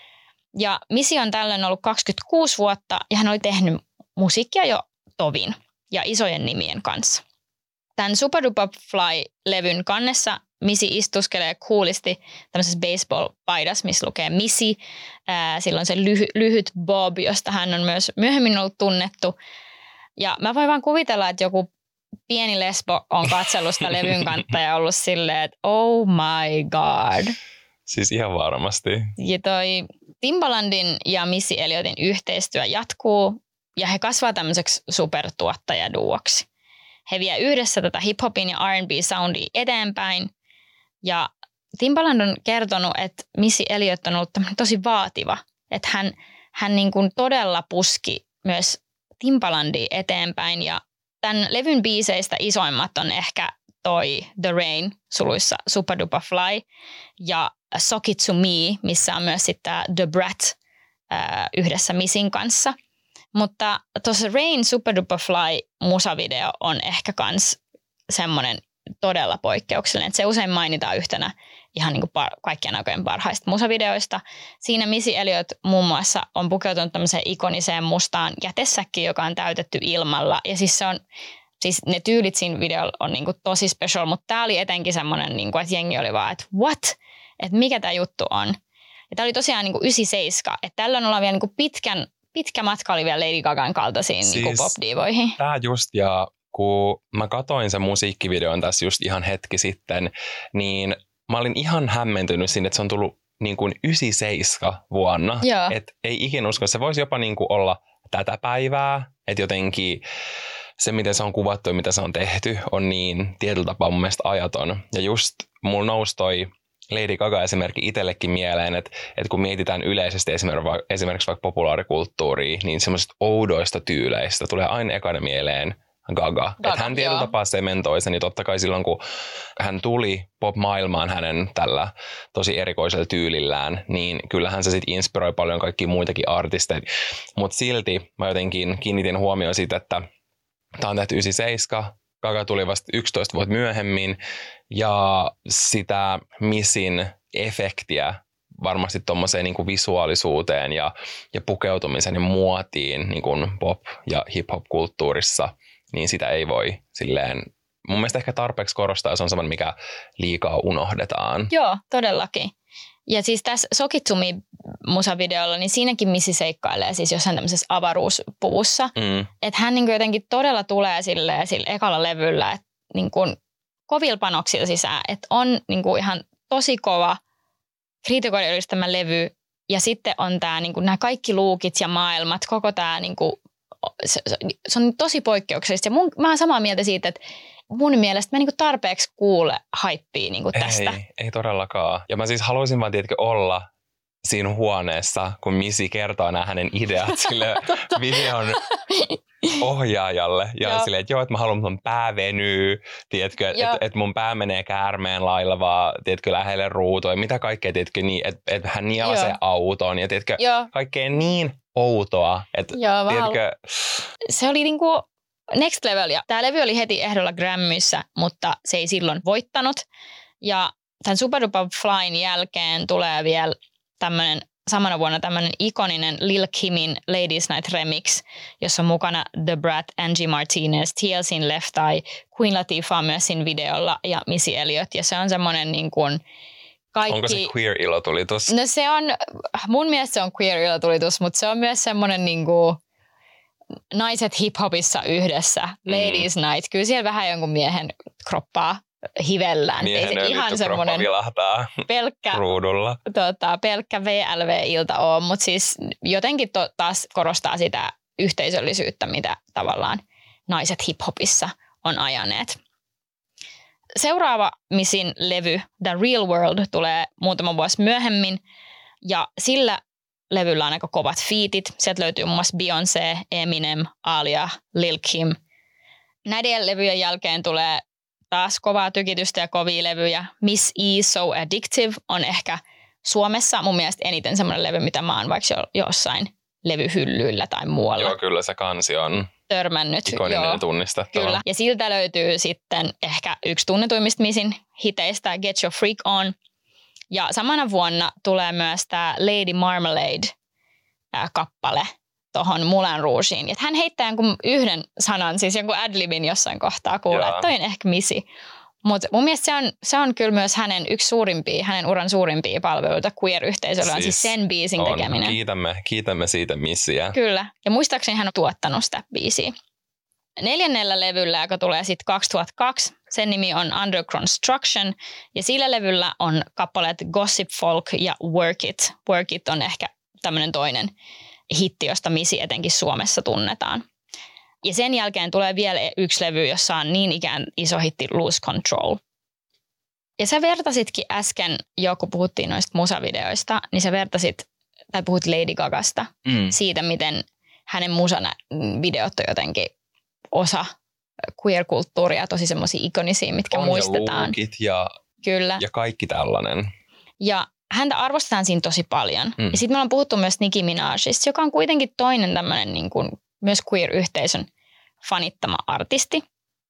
C: Ja Missy on tällöin ollut kaksikymmentäkuusi vuotta ja hän oli tehnyt musiikkia jo tovin ja isojen nimien kanssa. Tämän Super Duper Fly-levyn kannessa Missy istuskelee coolisti tämmöisessä baseball-paidassa, missä lukee Missy. Ää, silloin se lyhy- lyhyt bob, josta hän on myös myöhemmin ollut tunnettu. Ja mä voin vaan kuvitella, että joku pieni lesbo on katsellut sitä levyn kantta ja ollut silleen, että oh my god.
B: Siis ihan varmasti.
C: Ja toi Timbalandin ja Missy Elliotin yhteistyö jatkuu ja he kasvaa tämmöiseksi supertuottajaduoksi. He vie yhdessä tätä hip-hopin ja R and B-soundia eteenpäin ja Timbaland on kertonut, että Missy Elliott on ollut tosi vaativa. Että hän, hän niin kuin todella puski myös Timbalandia eteenpäin ja tämän levyn biiseistä isoimmat on ehkä toi The Rain, suluissa Super Duper Fly ja Sock It To Me, missä on myös sitten The Brat ää, yhdessä Missin kanssa. Mutta tuossa Rain Super Duper Fly musavideo on ehkä kans semmoinen todella poikkeuksellinen. Se usein mainitaan yhtenä ihan niin kuin par- kaikkien aikojen parhaista musavideoista. Siinä Missy Elliott muun muassa on pukeutunut tämmöiseen ikoniseen mustaan jätesäkkiin, joka on täytetty ilmalla. Ja siis se on, siis ne tyylit siinä videolla on niin kuin tosi special, mutta tämä oli etenkin semmoinen, niin kuin, että jengi oli vaan, että what? Että mikä tämä juttu on? Ja tämä oli tosiaan niin kuin yhdeksänkymmentäseitsemän, että tällöin ollaan vielä niin kuin pitkän, pitkä matka oli vielä Lady Gagan kaltaisiin siis, niin kuin pop-divoihin.
B: Tämä just, ja kun mä katoin sen musiikkivideon tässä just ihan hetki sitten, niin mä olin ihan hämmentynyt sinne, että se on tullut niin kuin yhdeksänkymmentäseitsemän vuonna. Että ei ikinä usko, se voisi jopa niin kuin olla tätä päivää, että jotenkin se, miten se on kuvattu ja mitä se on tehty, on niin tietyllä tapaa mun mielestä ajaton. Ja just mulla nousi toi Lady Gaga esimerkki itsellekin mieleen, että, että kun mietitään yleisesti esimerkiksi, esimerkiksi vaikka populaarikulttuuria, niin semmoisista oudoista tyyleistä tulee aina ekana mieleen Gaga. Gaga että hän tietyllä tapaa sementoi sen, niin totta kai silloin kun hän tuli pop-maailmaan hänen tällä tosi erikoisella tyylillään, niin kyllähän se sitten inspiroi paljon kaikkia muitakin artisteja. Mutta silti mä jotenkin kiinnitin huomioon siitä, että tämä on tehty yhdeksänkymmentäseitsemän, Gaga tuli vasta yksitoista vuotta myöhemmin ja sitä Missin efektiä varmasti tuommoiseen niin kuin visuaalisuuteen ja, ja pukeutumisen ja muotiin niin kuin pop- ja hip-hop-kulttuurissa, niin sitä ei voi silleen, mun mielestä ehkä tarpeeksi korostaa, se on semmoinen, mikä liikaa unohdetaan.
C: Joo, todellakin. Ja siis tässä Sock It To Me -musavideolla, niin siinäkin Missy seikkailee siis jossain tämmöisessä avaruuspuvussa. Mm. Että hän niin jotenkin todella tulee silleen, sillä ekalla levyllä, että niin kovilla panoksilla sisään. Että on niin ihan tosi kova kriitikoiden ylistämä levy. Ja sitten on tää, niin nämä kaikki luukit ja maailmat, koko tämä, niin se, se on tosi poikkeuksellista. Ja mun, mä oon samaa mieltä siitä, että mun mielestä mä niinku tarpeeksi kuule haippia niinku tästä.
B: Ei, ei todellakaan. Ja mä siis haluaisin vaan tietenkin olla siinä huoneessa, kun Missy kertoo nämä hänen ideat sille videon ohjaajalle. Ja silleen, että joo, että mä haluan, että mun pää venyy, tiedätkö, että et mun pää menee käärmeen lailla vaan, tiedätkö, lähelle ruutua. Ja mitä kaikkea, tiedätkö, niin, että et hän nielasee auton. Ja tiedätkö, joo. kaikkea niin outoa. Että,
C: joo,
B: tiedätkö,
C: se oli niinku next level. Ja tämä levy oli heti ehdolla Grammyssä, mutta se ei silloin voittanut. Ja tämän Super Duper Flyn jälkeen tulee vielä tämmöinen, samana vuonna tämmöinen ikoninen Lil Kimin Ladies Night Remix, jossa on mukana The Brat, Angie Martinez, T L C:n Left Eye, Queen Latifah myös siinä videolla ja Missy Elliott. Ja se on semmoinen niin kuin kaikki...
B: Onko se queer-ilotulitus?
C: No se on, mun mielestä se on queer-ilotulitus, mutta se on myös semmoinen niin kuin naiset hip-hopissa yhdessä, Ladies mm. Night. Kyllä siellä vähän jonkun miehen kroppaa hivellään.
B: Miehen
C: ei se ihan semmoinen pelkkä,
B: ruudulla.
C: Tota, pelkkä V L V-ilta ole, mutta siis jotenkin to, taas korostaa sitä yhteisöllisyyttä, mitä tavallaan naiset hip-hopissa on ajaneet. Seuraava Missin levy, The Real World, tulee muutama vuosi myöhemmin ja sillä levyllä on aika kovat fiitit. Sieltä löytyy muun muassa Beyoncé, Eminem, Alia, Lil Kim. Näiden levyjen jälkeen tulee taas kovaa tykitystä ja kovia levyjä. Miss E So Addictive on ehkä Suomessa mun mielestä eniten semmoinen levy, mitä mä oon vaikka jossain levyhyllyillä tai muualla.
B: Joo, kyllä se kansi on
C: törmännyt.
B: Ikoninen ja tunnistettava.
C: Kyllä. Ja siltä löytyy sitten ehkä yksi tunnetuimmista Missin hiteistä, Get Your Freak On. Ja samana vuonna tulee myös tämä Lady Marmalade-kappale tuohon Moulin Rougeen. Hän heittää jonkun yhden sanan, siis jonkun adlibin jossain kohtaa kuulee, että toi on ehkä Missy. Mutta mun mielestä se on, se on kyllä myös hänen yksi suurimpia, hänen uran suurimpia palveluita queer-yhteisöllä on siis sen biisin
B: on.
C: tekeminen.
B: Kiitämme, kiitämme siitä missiä.
C: Kyllä, ja muistaakseni hän on tuottanut sitä biisiä. Neljännellä levyllä, joka tulee sitten kaksituhattakaksi, sen nimi on Under Construction, ja sillä levyllä on kappaleet Gossip Folk ja Work It. Work It on ehkä tämmöinen toinen hitti, josta Missy etenkin Suomessa tunnetaan. Ja sen jälkeen tulee vielä yksi levy, jossa on niin ikään iso hitti Lose Control. Ja sä vertasitkin äsken, jo kun puhuttiin noista musavideoista, niin sä vertasit, tai puhut Lady Gagasta, mm. siitä, miten hänen musavideot on jotenkin osa queer-kulttuuria, tosi semmoisia ikonisia, mitkä
B: on
C: muistetaan.
B: Ja ja,
C: Kyllä.
B: ja kaikki tällainen.
C: Ja häntä arvostetaan siinä tosi paljon.
B: Mm.
C: Ja sitten me ollaan puhuttu myös Nicki Minajista, joka on kuitenkin toinen tämmöinen niin kuin myös queer-yhteisön fanittama artisti.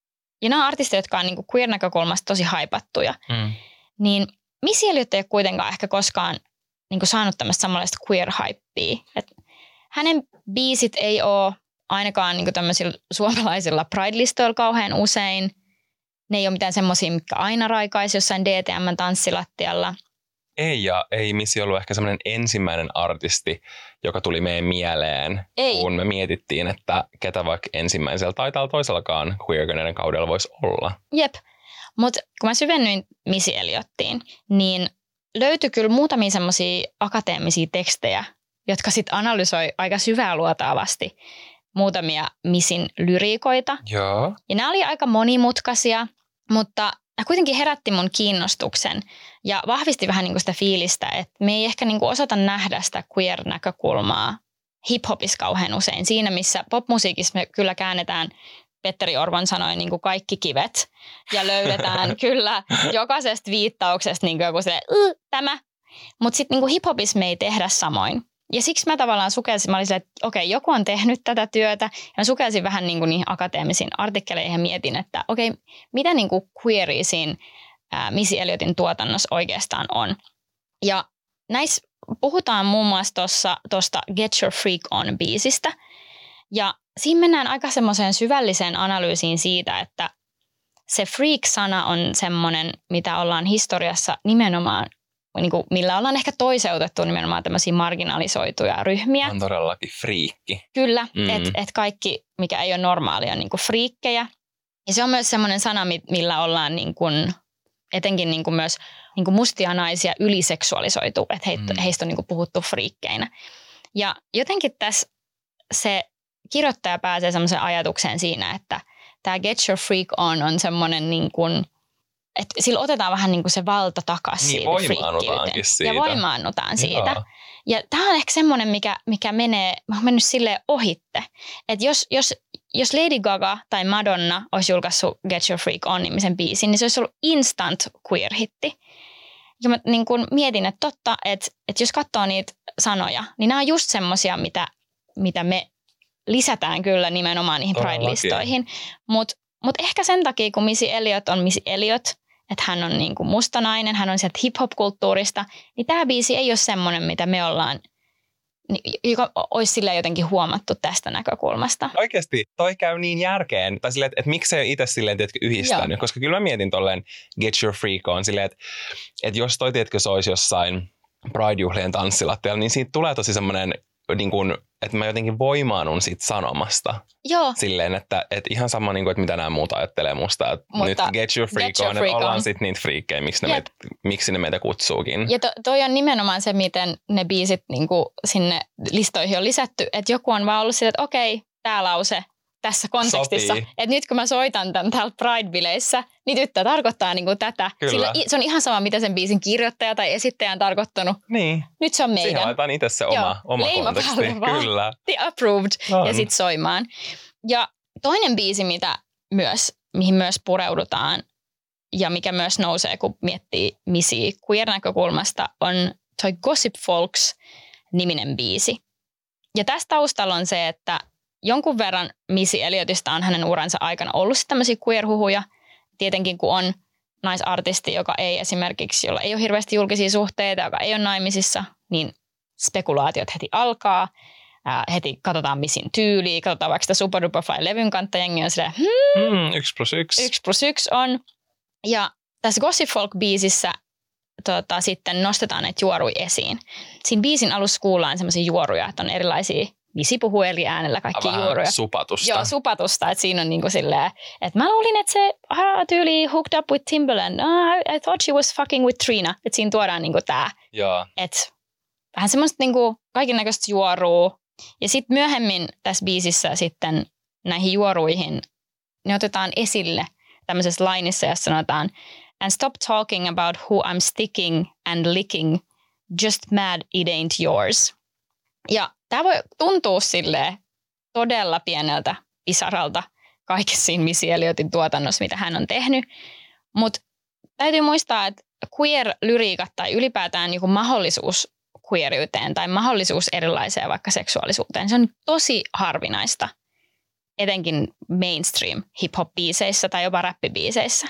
C: Ja nämä artisteja, jotka on niin kuin queer-näkökulmasta tosi haipattuja, mm. niin Missy Elliott ei ole kuitenkaan ehkä koskaan niin kuin saanut tämmöistä samanlaista queer-hyppea. Et hänen biisit ei ole ainakaan niin kuin tämmöisillä suomalaisilla Pride-listoilla kauhean usein. Ne ei ole mitään semmoisia, mitkä aina raikaisi jossain D T M-tanssilattialla.
B: Ei, ja ei Missy ollut ehkä semmoinen ensimmäinen artisti, joka tuli meidän mieleen, ei. Kun me mietittiin, että ketä vaikka ensimmäisellä tai tällä toisellakaan queer kaudella voisi olla.
C: Jep, mutta kun mä syvennyin Missy Elliottiin, niin löytyi kyllä muutamia semmoisia akateemisia tekstejä, jotka sitten analysoi aika syväluotaavasti muutamia Missyn lyriikoita.
B: Joo.
C: Ja nämä oli aika monimutkaisia, mutta nämä kuitenkin herätti mun kiinnostuksen ja vahvisti vähän niin kuin sitä fiilistä, että me ei ehkä niin kuin osata nähdä sitä queer-näkökulmaa hip-hopissa kauhean usein. Siinä, missä popmusiikissa me kyllä käännetään, Petteri Orvan sanoi, niin kuin kaikki kivet ja löydetään kyllä jokaisesta viittauksesta niin kuin joku se, tämä. Mutta sitten niin hip-hopissa me ei tehdä samoin. Ja siksi mä tavallaan sukelsin, mä olin silleen, että okei, joku on tehnyt tätä työtä. Ja mä sukelsin vähän niin kuin niihin akateemisiin artikkeleihin ja mietin, että okei, mitä niin kuin queeria siinä ää, Missy Elliotin tuotannossa oikeastaan on. Ja näissä puhutaan muun muassa tuosta Get Your Freak On-biisistä. Ja siinä mennään aika semmoiseen syvälliseen analyysiin siitä, että se freak-sana on semmoinen, mitä ollaan historiassa nimenomaan, niin kuin, millä ollaan ehkä toiseutettu nimenomaan tämmöisiä marginalisoituja ryhmiä.
B: On todellakin friikki.
C: Kyllä, mm. että et kaikki, mikä ei ole normaalia, on niin kuin friikkejä. Ja se on myös semmoinen sana, millä ollaan niin kuin, etenkin niin kuin myös niin kuin mustia naisia yliseksuaalisoitu, että he, mm. heistä on niin kuin puhuttu friikkeinä. Ja jotenkin tässä se kirjoittaja pääsee semmoiseen ajatukseen siinä, että tämä Get Your Freak On on semmoinen niin kuin, että sillä otetaan vähän niin kuin se valta takaisin
B: niin, siitä friikkiyteen.
C: Ja voimaannutaan siitä. Jaa. Ja tämä on ehkä semmoinen, mikä, mikä menee, on mennyt silleen ohitte. Että jos, jos, jos Lady Gaga tai Madonna olisi julkaissut Get Your Freak On -nimisen biisin, niin se olisi ollut instant queer-hitti. Ja mä niin kuin mietin, että totta, että, että jos katsoo niitä sanoja, niin nämä on just semmoisia, mitä, mitä me lisätään kyllä nimenomaan niihin Pride-listoihin. Mutta mut ehkä sen takia, kun Missy Elliott on Missy Elliott, että hän on niin kuin mustanainen, hän on sieltä hip-hop-kulttuurista, niin tämä biisi ei ole semmoinen, mitä me ollaan, joka olisi sillä jotenkin huomattu tästä näkökulmasta.
B: Oikeasti, toi käy niin järkeen, tai silleen, että, että miksi se ei itse silleen, tiedätkö, yhdistänyt, Joo. koska kyllä mä mietin tolleen Get Your Freak On, silleen, että, että jos toi, tiedätkö, se olisi jossain Pride-juhlien tanssilattialla, niin siitä tulee tosi semmoinen, niin kuin, että mä jotenkin voimaannun siitä sanomasta.
C: Joo.
B: Silleen, että, että ihan sama, niin kuin, että mitä nämä muut ajattelee musta. Että nyt Get Your Freak get your On, freak että ollaan sitten niitä friikkejä, miksi ne, meitä, miksi ne meitä kutsuukin.
C: Ja to, toi on nimenomaan se, miten ne biisit niin kuin sinne listoihin on lisätty. Että joku on vaan ollut sitä, että okei, tää lause tässä kontekstissa. Että nyt kun mä soitan tämän täällä Pride-bileissä, niin nyt tämä tarkoittaa niin kuin tätä. Sillä se on ihan sama, mitä sen biisin kirjoittaja tai esittäjä on tarkoittanut.
B: Niin.
C: Nyt se on meidän.
B: Siihen laitetaan itse se oma, oma konteksti. Kyllä.
C: The approved. On. Ja sitten soimaan. Ja toinen biisi, mitä myös, mihin myös pureudutaan ja mikä myös nousee, kun miettii Missy queer-näkökulmasta, on toi Gossip Folks-niminen biisi. Ja tässä taustalla on se, että jonkun verran Missy Elliottista on hänen uransa aikana ollut tämmöisiä queer-huhuja. Tietenkin kun on naisartisti, joka ei esimerkiksi, jolla ei ole hirveästi julkisia suhteita, joka ei ole naimisissa, niin spekulaatiot heti alkaa. Ää, heti katsotaan Missyn tyyliä, katsotaan vaikka sitä Super Duper Fly-levyn kantta, jengi on silleen, hmm,
B: mm, yksi plus yksi.
C: Yksi plus yksi on. Ja tässä Gossip Folk-biisissä tota, sitten nostetaan näitä juoruja esiin. Siinä biisin alussa kuullaan semmoisia juoruja, että on erilaisia, Visi puhuu eri äänellä kaikki
B: Vähän
C: juoruja.
B: supatusta.
C: Joo, supatusta. Että siinä on niinku silleen, että mä luulin, että se ah, tyyli hooked up with Timbaland. Oh, I thought she was fucking with Trina. Että siinä tuodaan niinku tää.
B: Joo.
C: Että vähän semmoista niinku kaikennäköistä juorua. Ja sitten myöhemmin tässä biisissä sitten näihin juoruihin ne otetaan esille tämmöisessä lainissa, jossa sanotaan and stop talking about who I'm sticking and licking, just mad it ain't yours. Ja tämä voi tuntua silleen todella pieneltä pisaralta kaikessa siinä Missy Elliotin tuotannossa, mitä hän on tehnyt. Mutta täytyy muistaa, että queer-lyriikat tai ylipäätään joku mahdollisuus queeriyteen tai mahdollisuus erilaiseen vaikka seksuaalisuuteen, se on tosi harvinaista, etenkin mainstream hip-hop-biiseissä tai jopa räppibiiseissä.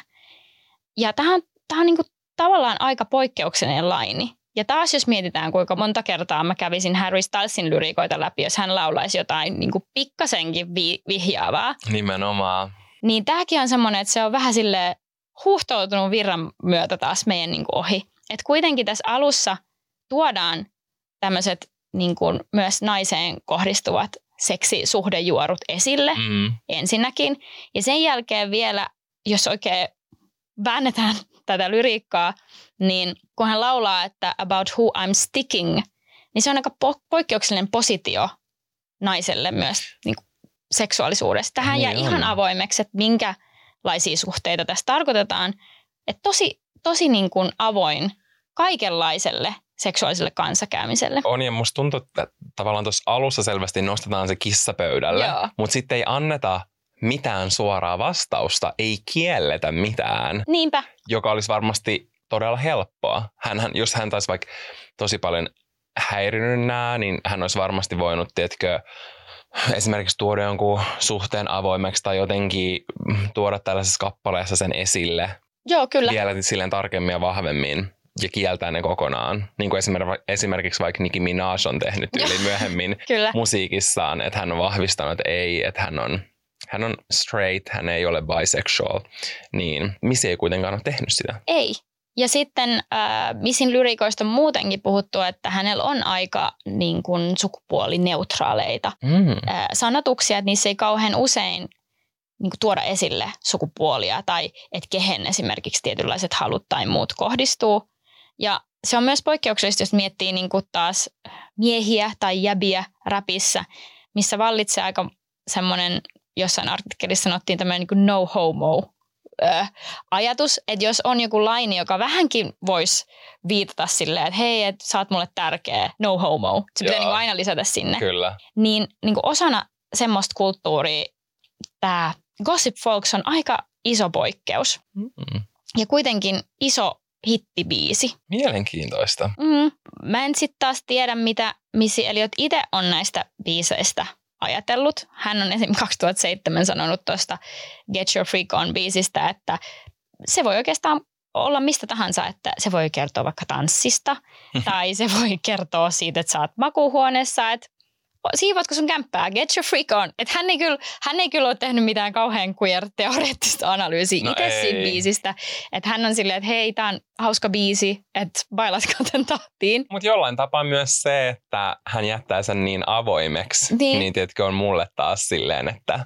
C: Ja tämä on, tämä on niin kuin tavallaan aika poikkeuksellinen laini. Ja taas jos mietitään, kuinka monta kertaa mä kävisin Harry Stylesin lyriikoita läpi, jos hän laulaisi jotain niin kuin pikkasenkin vi- vihjaavaa.
B: Nimenomaan.
C: Niin tämäkin on semmoinen, että se on vähän silleen huuhtoutunut virran myötä taas meidän niin kuin ohi. Että kuitenkin tässä alussa tuodaan tämmöiset niin kuin myös naiseen kohdistuvat seksisuhdejuorut esille mm. ensinnäkin. Ja sen jälkeen vielä, jos oikein väännetään tätä lyriikkaa, niin kun hän laulaa, että about who I'm sticking, niin se on aika po- poikkeuksellinen positio naiselle myös niin kuin seksuaalisuudesta. Tähän jää ihan avoimeksi, että minkälaisia suhteita tässä tarkoitetaan. Että tosi, tosi niin kuin avoin kaikenlaiselle seksuaaliselle kanssakäymiselle.
B: On, ja musta tuntuu, että tavallaan tuossa alussa selvästi nostetaan se kissa pöydälle,
C: Joo.
B: mutta sitten ei anneta mitään suoraa vastausta, ei kielletä mitään.
C: Niinpä.
B: Joka olisi varmasti todella helppoa. Hänhän, jos hän taisi vaikka tosi paljon häirinyt nää, niin hän olisi varmasti voinut, tiedätkö, esimerkiksi tuoda jonkun suhteen avoimeksi tai jotenkin tuoda tällaisessa kappaleessa sen esille.
C: Joo, kyllä.
B: Vielä silleen tarkemmin ja vahvemmin ja kieltää ne kokonaan. Niin kuin esimerkiksi vaikka Nicki Minaj on tehnyt yli myöhemmin musiikissaan, että hän on vahvistanut, että ei, että hän on Hän on straight, hän ei ole bisexual, niin Missy ei kuitenkaan ole tehnyt sitä.
C: Ei. Ja sitten äh, Missin lyriikoista on muutenkin puhuttu, että hänellä on aika niin kuin, sukupuolineutraaleita mm. äh, sanotuksia, että niissä ei kauhean usein niin kuin, tuoda esille sukupuolia tai että kehen esimerkiksi tietynlaiset halut tai muut kohdistuu. Ja se on myös poikkeuksellista, jos miettii niin kuin taas miehiä tai jäbiä rapissa, missä vallitsee aika semmoinen, jossain artikkelissa sanottiin tämmöinen niin kuin no homo äh, ajatus, että jos on joku laini, joka vähänkin voisi viitata silleen, että hei, että sä oot mulle tärkeä, no homo, se pitää niin kuin aina lisätä sinne.
B: Kyllä.
C: Niin, niin kuin osana semmoista kulttuuria tämä Gossip Folks on aika iso poikkeus. Mm-hmm. Ja kuitenkin iso hittibiisi.
B: Mielenkiintoista.
C: Mm. Mä en sitten taas tiedä, mitä Missy Elliott itse on näistä biiseistä ajatellut. Hän on esimerkiksi kaksituhattaseitsemän sanonut tuosta Get Your Freak On-biisistä, että se voi oikeastaan olla mistä tahansa, että se voi kertoa vaikka tanssista tai se voi kertoa siitä, että sä oot makuuhuoneessa, että siivoatko sun kämppää, get your freak on. Että hän ei kyllä, hän ei kyllä ole tehnyt mitään kauhean queer-teoreettista analyysiä no itse siitä biisistä. Että hän on silleen, että hei, tää on hauska biisi, että bailaskaa tämän tahtiin.
B: Mutta jollain tapaa myös se, että hän jättää sen niin avoimeksi, niin, niin tiedätkö, on mulle taas silleen, että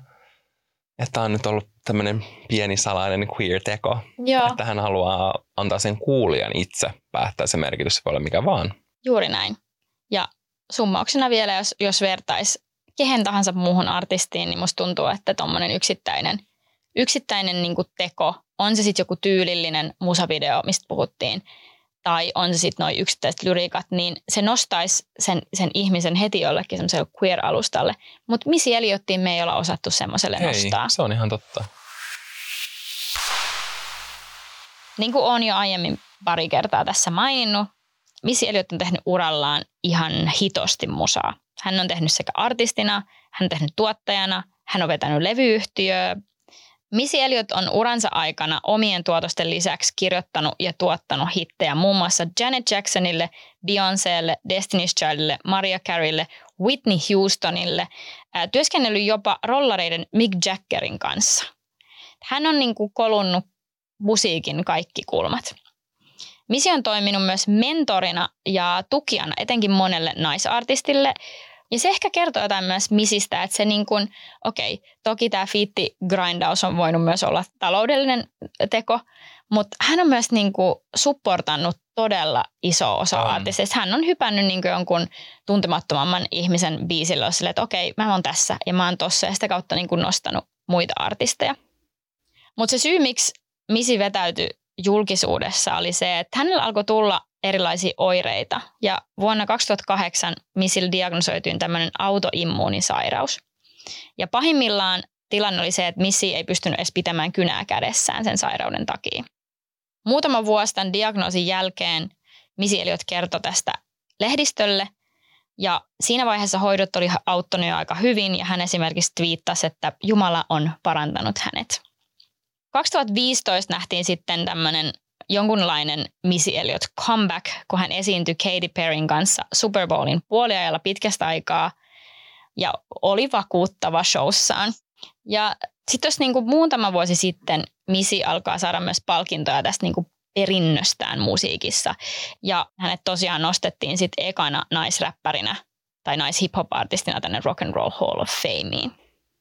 B: että on nyt ollut tämmöinen pieni salainen queer-teko. Joo. Että hän haluaa antaa sen kuulijan itse päättää se merkitys, se voi olla mikä vaan.
C: Juuri näin. Ja summauksena vielä, jos, jos vertaisi kehen tahansa muuhun artistiin, niin musta tuntuu, että tommonen yksittäinen, yksittäinen niin kuin teko, on se sitten joku tyylillinen musavideo, mistä puhuttiin, tai on se sitten noin yksittäiset lyriikat, niin se nostaisi sen, sen ihmisen heti jollekin semmoiselle queer-alustalle. Mutta Missy Elliottiin me ei olla osattu semmoiselle nostaa.
B: Se on ihan totta.
C: Niin kuin olen jo aiemmin pari kertaa tässä maininnut, Missy Elliott on tehnyt urallaan ihan hitosti musaa. Hän on tehnyt sekä artistina, hän on tehnyt tuottajana, hän on vetänyt levyyhtiöä. Missy Elliott on uransa aikana omien tuotosten lisäksi kirjoittanut ja tuottanut hittejä muun muassa Janet Jacksonille, Beyoncélle, Destiny's Childille, Mariah Careylle, Whitney Houstonille, ää, työskennellyt jopa rollareiden Mick Jaggerin kanssa. Hän on niin kuin kolunnut musiikin kaikki kulmat. Missy on toiminut myös mentorina ja tukijana etenkin monelle naisartistille. Ja se ehkä kertoo jotain myös Missistä, että se niin kuin, okei, okay, toki tämä fiitti-grindaus on voinut myös olla taloudellinen teko, mutta hän on myös niin kuin supportannut todella iso osa um. artisteista. Hän on hypännyt niin kuin jonkun tuntemattomamman ihmisen biisille silleen, että okei, okay, mä oon tässä ja mä oon tossa ja sitä kautta niin kuin nostanut muita artisteja. Mutta se syy, miksi Missy vetäytyi julkisuudessa oli se, että hänellä alkoi tulla erilaisia oireita. Ja vuonna kaksituhattakahdeksan Missylle diagnosoitiin tämmöinen autoimmuunisairaus. Ja pahimmillaan tilanne oli se, että Missy ei pystynyt edes pitämään kynää kädessään sen sairauden takia. Muutama vuosi tämän diagnoosin jälkeen Missy Elliott kertoi tästä lehdistölle. Ja siinä vaiheessa hoidot oli auttanut jo aika hyvin ja hän esimerkiksi twiittasi, että Jumala on parantanut hänet. kaksituhattaviisitoista nähtiin sitten tämmöinen jonkunlainen Missy Elliott comeback, kun hän esiintyi Katy Perryn kanssa Super Bowlin puoliajalla pitkästä aikaa ja oli vakuuttava showssaan. Ja sitten jos niinku muutama vuosi sitten Missy alkaa saada myös palkintoja tästä niinku perinnöstään musiikissa. Ja hänet tosiaan nostettiin sitten ekana naisräppärinä tai naiship-hop-artistina tänne Rock and Roll Hall of Fameen.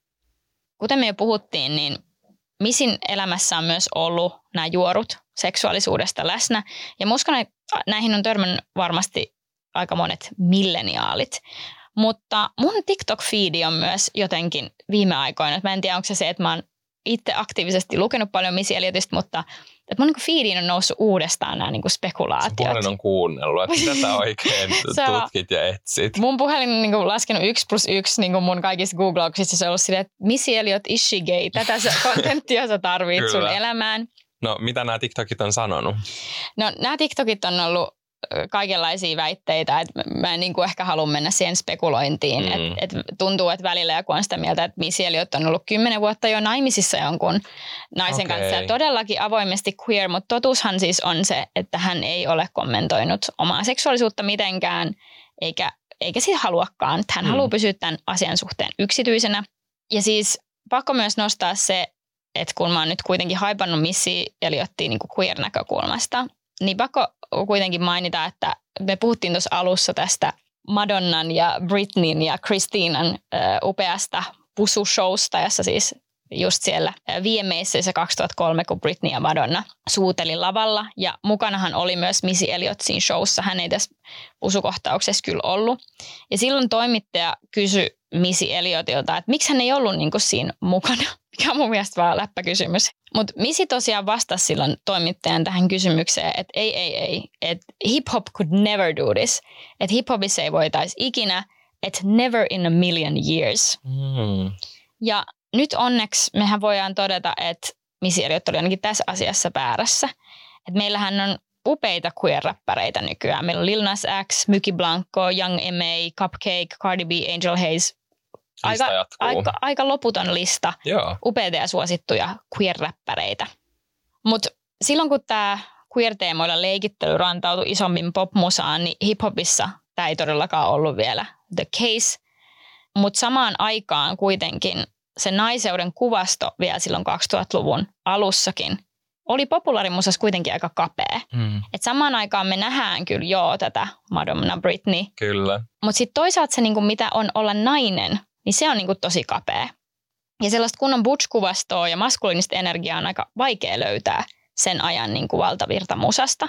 C: Kuten me jo puhuttiin, niin Missyn elämässä on myös ollut nämä juorut seksuaalisuudesta läsnä. Ja mä uskon, että näihin on törmännyt varmasti aika monet milleniaalit. Mutta mun TikTok-feedi on myös jotenkin viime aikoina. Mä en tiedä, onko se se, että mä oon itse aktiivisesti lukenut paljon Missy Elliottista, mutta että mun niin feediin on noussut uudestaan nämä niin spekulaatiot.
B: Sun puhelin on kuunnellut, että tätä oikein tutkit ja etsit.
C: Mun puhelin on niin laskenut yksi plus yksi niin mun kaikissa googlauksissa. Se on ollut silleen, että Missy Elliott, is she gay? Tätä kontenttia sä tarvit sun elämään.
B: No, mitä nämä TikTokit on sanonut?
C: No, nämä TikTokit on ollut kaikenlaisia väitteitä, että mä en niin kuin ehkä halua mennä siihen spekulointiin. Mm. Et, et tuntuu, että välillä joku on sitä mieltä, että Missy Elliott on ollut kymmenen vuotta jo naimisissa jonkun naisen okay. kanssa. Ja todellakin avoimesti queer, mutta totuushan siis on se, että hän ei ole kommentoinut omaa seksuaalisuutta mitenkään, eikä, eikä siitä haluakaan. Hän mm. haluaa pysyä tämän asian suhteen yksityisenä. Ja siis pakko myös nostaa se, että kun mä oon nyt kuitenkin haipannut Missy Elliottia niin kuin queer-näkökulmasta, niin pakko kuitenkin mainita, että me puhuttiin tuossa alussa tästä Madonnan ja Britneyn ja Christinan äh, upeasta pusushowsta, jossa siis just siellä V M A:ssä kaksituhattakolme, kun Britney ja Madonna suuteli lavalla. Ja mukanahan oli myös Missy Elliott siinä showssa. Hän ei tässä pusukohtauksessa kyllä ollut. Ja silloin toimittaja kysyi Missy Elliotilta, että miksi hän ei ollut niin kuin siinä mukana. Mikä on mun mielestä vaan läppäkysymys. Mutta Missy tosiaan vastasi silloin toimittajan tähän kysymykseen, että ei, ei, ei, että hip-hop could never do this. Että hip-hopissa ei voitaisi ikinä, että never in a million years. Mm. Ja nyt onneksi mehän voidaan todeta, että Missy Elliott oli ainakin tässä asiassa väärässä. Että meillähän on upeita queer-räppäreitä nykyään. Meillä on Lil Nas X, Myki Blanco, Young M A, Cupcake, Cardi B, Angel Haze. Aika, aika, aika loputon lista. Joo. Upeita ja suosittuja queer-räppäreitä. Mutta silloin kun tämä queer-teemoilla leikittely rantautui isommin popmusaan, niin hiphopissa tämä ei todellakaan ollut vielä the case. Mutta samaan aikaan kuitenkin se naiseuden kuvasto vielä silloin kaksituhattaluvun alussakin oli populaarimusassa kuitenkin aika kapea. Mm. Et samaan aikaan me nähdään kyllä joo tätä Madonna Britney.
B: Kyllä.
C: Mutta sitten toisaalta se, niinku, mitä on olla nainen, niin se on niinku tosi kapea. Ja sellaista kunnon butch-kuvastoa ja maskuliinista energiaa on aika vaikea löytää sen ajan niinku valtavirtamusasta.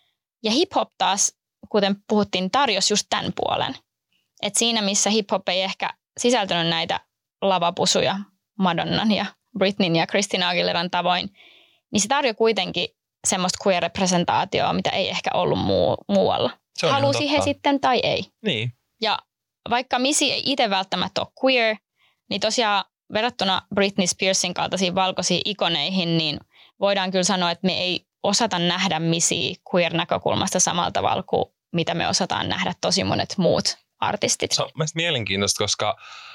C: Ja hip-hop taas, kuten puhuttiin, tarjosi just tämän puolen. Et siinä, missä hip-hop ei ehkä sisältänyt näitä lavapusuja Madonnan ja Britneyn ja Christina Aguileran tavoin, niin se tarjoaa kuitenkin semmoista queer-representaatioa, mitä ei ehkä ollut muu, muualla. Halusi he sitten tai ei.
B: Niin.
C: Ja vaikka Missy ei itse välttämättä ole queer, niin tosiaan verrattuna Britney Spearsin kaltaisiin valkoisiin ikoneihin, niin voidaan kyllä sanoa, että me ei osata nähdä Missy queer-näkökulmasta samalla tavalla kuin mitä me osataan nähdä tosi monet muut artistit.
B: Se on mielestäni mielenkiintoista, koska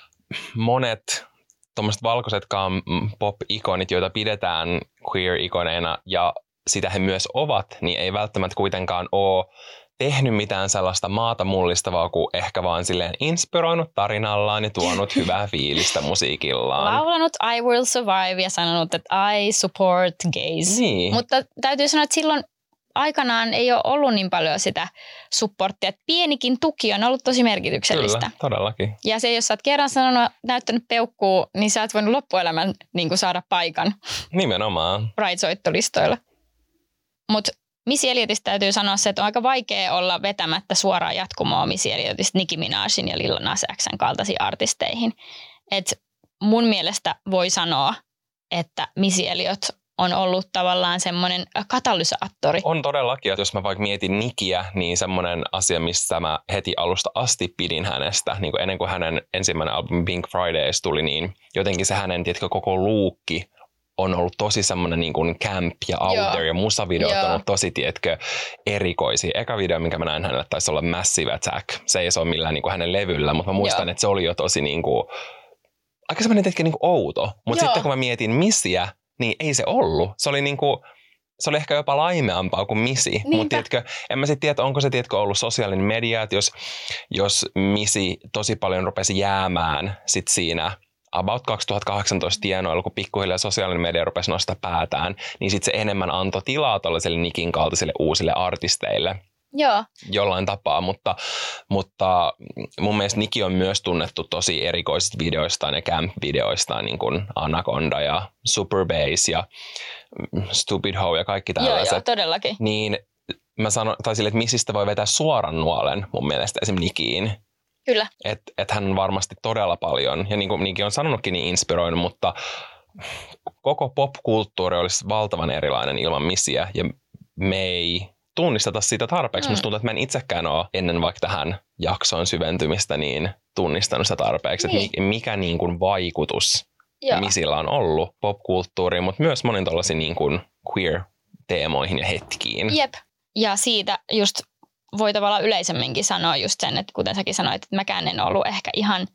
B: monet tuommoiset valkoisetkaan pop-ikonit, joita pidetään queer-ikoneina ja sitä he myös ovat, niin ei välttämättä kuitenkaan ole tehnyt mitään sellaista maata mullistavaa, kuin ehkä vaan silleen inspiroinut tarinallaan ja tuonut hyvää fiilistä musiikillaan.
C: Laulanut I Will Survive ja sanonut, että I support gays.
B: Niin.
C: Mutta täytyy sanoa, että silloin aikanaan ei ole ollut niin paljon sitä supporttia. Että pienikin tuki on ollut tosi merkityksellistä.
B: Kyllä, todellakin.
C: Ja se, jos sä oot kerran sanonut, näyttänyt peukkuu, niin sä oot voinut loppuelämän niin kuin saada paikan.
B: Nimenomaan.
C: Pride-soittolistoilla. Mutta Missy Elliottista täytyy sanoa se, että on aika vaikea olla vetämättä suoraan jatkumoa Missy Elliottista Nicki Minajin ja Lil Nas X:n kaltaisiin artisteihin. Et mun mielestä voi sanoa, että Missy Elliott on ollut tavallaan semmoinen katalysaattori.
B: On todellakin, että jos mä vaikka mietin Nickiä, niin semmoinen asia, missä mä heti alusta asti pidin hänestä, niin kuin ennen kuin hänen ensimmäinen albumi Pink Fridays tuli, niin jotenkin se hänen, tiedätkö, koko luukki on ollut tosi semmoinen niin kuin camp ja out
C: Joo.
B: there, ja musavideot
C: Joo.
B: on ollut tosi, tiedätkö, erikoisia. Eka video, minkä mä näin hänelle, taisi olla Massive Attack. Se ei se ole millään niin kuin hänen levyllä, mutta mä muistan,
C: Joo.
B: että se oli jo tosi niin kuin, aika semmoinen, tiedätkö, niin kuin outo. Mutta sitten kun mä mietin Missyä, niin ei se ollut. Se oli niin kuin, se oli ehkä jopa laimeampaa kuin Missy. Mutta tiedätkö, en mä sitten tiedä, onko se tiedätkö, ollut sosiaalinen media, että jos, jos Missy tosi paljon rupesi jäämään sit siinä about kaksituhattakahdeksantoista tienoilla, kun pikkuhiljaa sosiaalinen media rupesi nostaa päätään, niin sitten se enemmän antoi tilaa tuollaisille Nickin kaltaisille uusille artisteille.
C: Joo.
B: Jollain tapaa, mutta, mutta mun mielestä Nicki on myös tunnettu tosi erikoisista videoistaan ja camp-videoistaan, niin kuin Anaconda ja Super Bass ja Stupid Hoe ja kaikki tällaiset.
C: Joo, joo, todellakin.
B: Niin mä sanon, tai sille, että Missistä voi vetää suoran nuolen mun mielestä esimerkiksi Nickiin.
C: Kyllä.
B: Että et hän on varmasti todella paljon, ja niin kuin Nicki on sanonutkin, niin inspiroinut, mutta koko popkulttuuri olisi valtavan erilainen ilman Missyä, ja me ei tunnisteta sitä tarpeeksi. Mm. Musta tuntuu, että mä en itsekään ole ennen vaikka tähän jaksoon syventymistä niin tunnistanut sitä tarpeeksi, niin. että mikä niin kuin vaikutus Joo. Missyllä on ollut popkulttuuriin, mutta myös monin tollaisiin niin kuin queer-teemoihin ja hetkiin.
C: Jep. Ja siitä just voi tavallaan yleisemminkin sanoa just sen, että kuten säkin sanoit, että mäkään en ollut ehkä ihan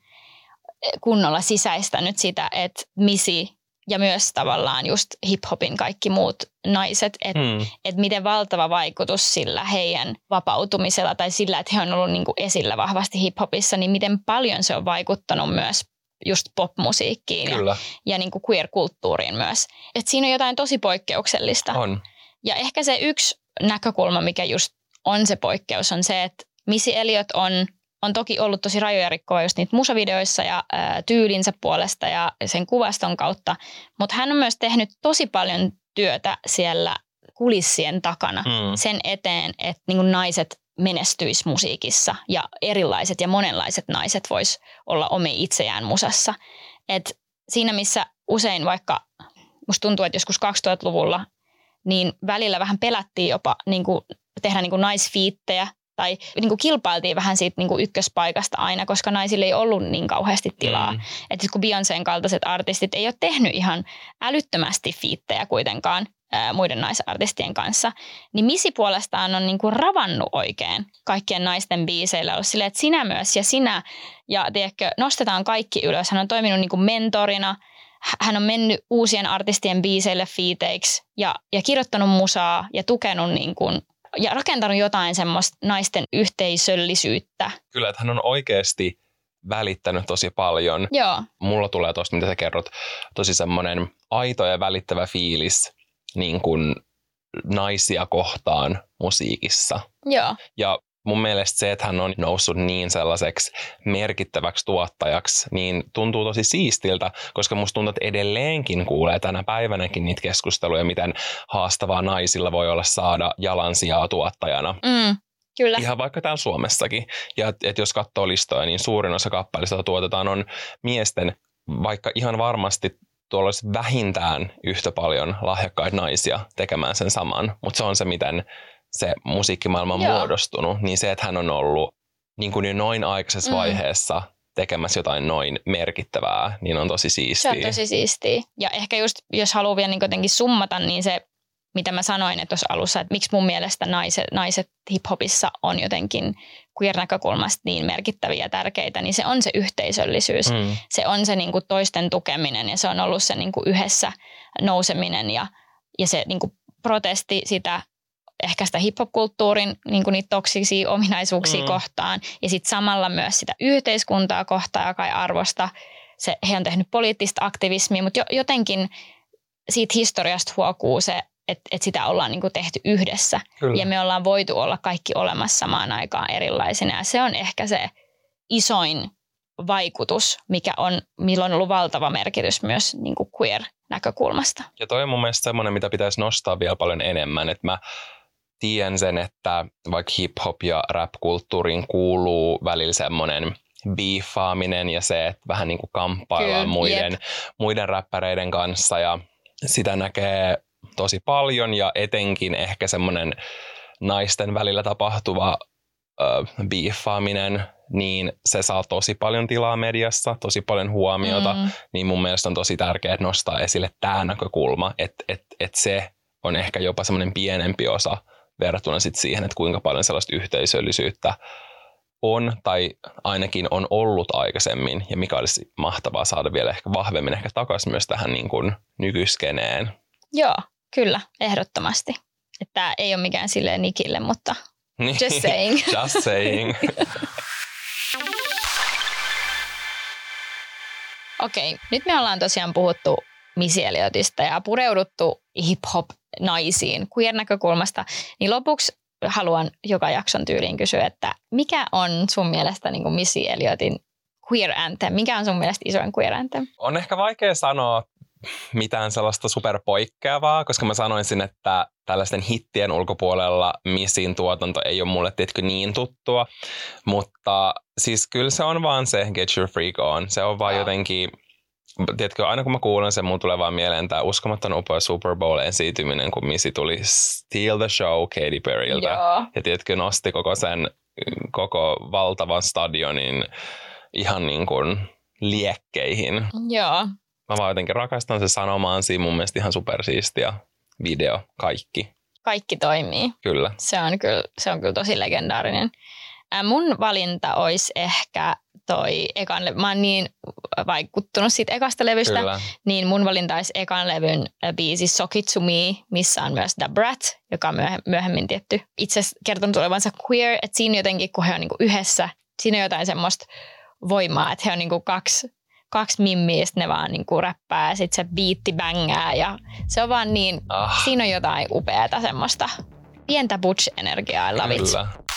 C: kunnolla sisäistänyt sitä, että Missy ja myös tavallaan just hip-hopin kaikki muut naiset, että mm. et miten valtava vaikutus sillä heidän vapautumisella tai sillä, että he on ollut niinku esillä vahvasti hip-hopissa, niin miten paljon se on vaikuttanut myös just popmusiikkiin
B: Kyllä.
C: ja, ja niinku queer-kulttuuriin myös. Et siinä on jotain tosi poikkeuksellista.
B: On.
C: Ja ehkä se yksi näkökulma, mikä just on se poikkeus, on se, että Missy Elliott on, on toki ollut tosi rajoja rikkova just niitä musavideoissa ja ää, tyylinsä puolesta ja sen kuvaston kautta, mutta hän on myös tehnyt tosi paljon työtä siellä kulissien takana mm. sen eteen, että niin kuin naiset menestyis musiikissa ja erilaiset ja monenlaiset naiset vois olla omia itseään musassa. Et siinä missä usein vaikka, musta tuntuu, että joskus kaksituhattaluvulla, niin välillä vähän pelättiin jopa niin kuin tehdä niin kuin naisfiittejä tai niin kuin kilpailtiin vähän siitä niin kuin ykköspaikasta aina, koska naisille ei ollut niin kauheasti tilaa. Mm. Että kun Beyoncén kaltaiset artistit ei ole tehnyt ihan älyttömästi fiittejä kuitenkaan ää, muiden naisartistien kanssa, niin Missy puolestaan on niin kuin ravannut oikein kaikkien naisten biiseillä. Ollut silleen, että sinä myös ja sinä ja tiedätkö, nostetaan kaikki ylös. Hän on toiminut niin kuin mentorina. Hän on mennyt uusien artistien biiseille fiiteiksi ja, ja kirjoittanut musaa ja tukenut niin kuin, ja rakentanut jotain semmoista naisten yhteisöllisyyttä.
B: Kyllä, että hän on oikeasti välittänyt tosi paljon.
C: Joo.
B: Mulla tulee tuosta, mitä sä kerrot, tosi semmoinen aito ja välittävä fiilis niin kuin naisia kohtaan musiikissa.
C: Joo.
B: Ja mun mielestä se, että hän on noussut niin sellaiseksi merkittäväksi tuottajaksi, niin tuntuu tosi siistiltä, koska musta tuntuu, että edelleenkin kuulee tänä päivänäkin niitä keskusteluja, miten haastavaa naisilla voi olla saada jalansijaa tuottajana.
C: Mm, kyllä.
B: Ihan vaikka täällä Suomessakin. Ja että et jos katsoo listoja, niin suurin osa kappaleista, joita tuotetaan, on miesten, vaikka ihan varmasti tuolla olisi vähintään yhtä paljon lahjakkaita naisia tekemään sen saman, mutta se on se, miten se musiikkimaailma on Joo. muodostunut, niin se, että hän on ollut niin kuin jo noin aikaisessa mm. vaiheessa tekemässä jotain noin merkittävää, niin on tosi siistiä.
C: Se on tosi siistiä. Ja ehkä just, jos haluaa vielä niin jotenkin summata, niin se, mitä mä sanoin että tuossa alussa, että miksi mun mielestä naiset, naiset hip-hopissa on jotenkin queer-näkökulmasta niin merkittäviä ja tärkeitä, niin se on se yhteisöllisyys. Mm. Se on se niin kuin toisten tukeminen ja se on ollut se niin kuin yhdessä nouseminen ja, ja se niin kuin protesti sitä ehkä sitä hip-hop-kulttuurin niin kuin niitä toksisia ominaisuuksia mm. kohtaan ja sitten samalla myös sitä yhteiskuntaa kohtaan, joka ei arvosta. Se, he on tehnyt poliittista aktivismia, mutta jo, jotenkin siitä historiasta huokuu se, että et sitä ollaan niin kuin tehty yhdessä. Kyllä. Ja me ollaan voitu olla kaikki olemassa samaan aikaan erilaisina. Ja se on ehkä se isoin vaikutus, mikä on, millä on ollut valtava merkitys myös niin kuin queer-näkökulmasta.
B: Ja toi on mun mielestä semmoinen, mitä pitäisi nostaa vielä paljon enemmän. Että mä tiedän sen, että vaikka hip-hop ja rap-kulttuuriin kuuluu välillä semmoinen biifaaminen ja se, että vähän niin kuin kamppaillaan Kyllä, muiden, yep. muiden räppäreiden kanssa ja sitä näkee tosi paljon ja etenkin ehkä semmoinen naisten välillä tapahtuva äh, biifaaminen, niin se saa tosi paljon tilaa mediassa, tosi paljon huomiota, mm. niin mun mielestä on tosi tärkeää nostaa esille tämä näkökulma, että et, et se on ehkä jopa semmoinen pienempi osa verrattuna sit siihen, että kuinka paljon sellaista yhteisöllisyyttä on tai ainakin on ollut aikaisemmin ja mikä olisi mahtavaa saada vielä ehkä vahvemmin ehkä takaisin myös tähän niin kuin nykyskeneen.
C: Joo, kyllä, ehdottomasti. Että ei ole mikään silleen nikille, mutta just saying.
B: Just saying.
C: Okei, okay, nyt me ollaan tosiaan puhuttu Missy Elliottista ja pureuduttu hip-hop-naisiin queer-näkökulmasta, niin lopuksi haluan joka jakson tyyliin kysyä, että mikä on sun mielestä niin kuin Missy Elliotin queer anthem? Mikä on sun mielestä isoin queer anthem?
B: On ehkä vaikea sanoa mitään sellaista superpoikkeavaa, koska mä sanoisin, että tällaisten hittien ulkopuolella Missyn tuotanto ei ole mulle tietkö niin tuttua, mutta siis kyllä se on vaan se Get Your Freak On. Se on vaan oh. jotenkin, tiedätkö, aina kun mä kuulen sen, mun tulee vaan mieleen tämä uskomattoman upea Super Bowl-esiintyminen, kun Missy tuli Steal the Show Katy Perryltä. Joo. Ja tiedätkö, nosti koko sen koko valtavan stadionin ihan niin kuin liekkeihin.
C: Joo.
B: Mä vaan jotenkin rakastan se sanomaan siinä, mun mielestä ihan supersiistiä video, kaikki.
C: Kaikki toimii.
B: Kyllä.
C: Se on kyllä, se on kyllä tosi legendaarinen. Ää, mun valinta olisi ehkä toi ekan levy. Mä oon niin vaikuttunut siitä ekasta levystä, kyllä. Niin mun valinta olisi ekan levyn biisi Sock It To Me, missä on myös Da Brat, joka on myöhemmin tietty itse asiassa kertonut olevansa queer, että siinä jotenkin, kun he on niinku yhdessä, siinä on jotain semmoista voimaa, että he on niinku kaksi kaksi mimmiä, sitten ne vaan niinku räppää ja sitten se biitti bängää ja se on vaan niin, ah. siinä on jotain upeata semmoista pientä butch-energiaa, I love it.
B: Kyllä.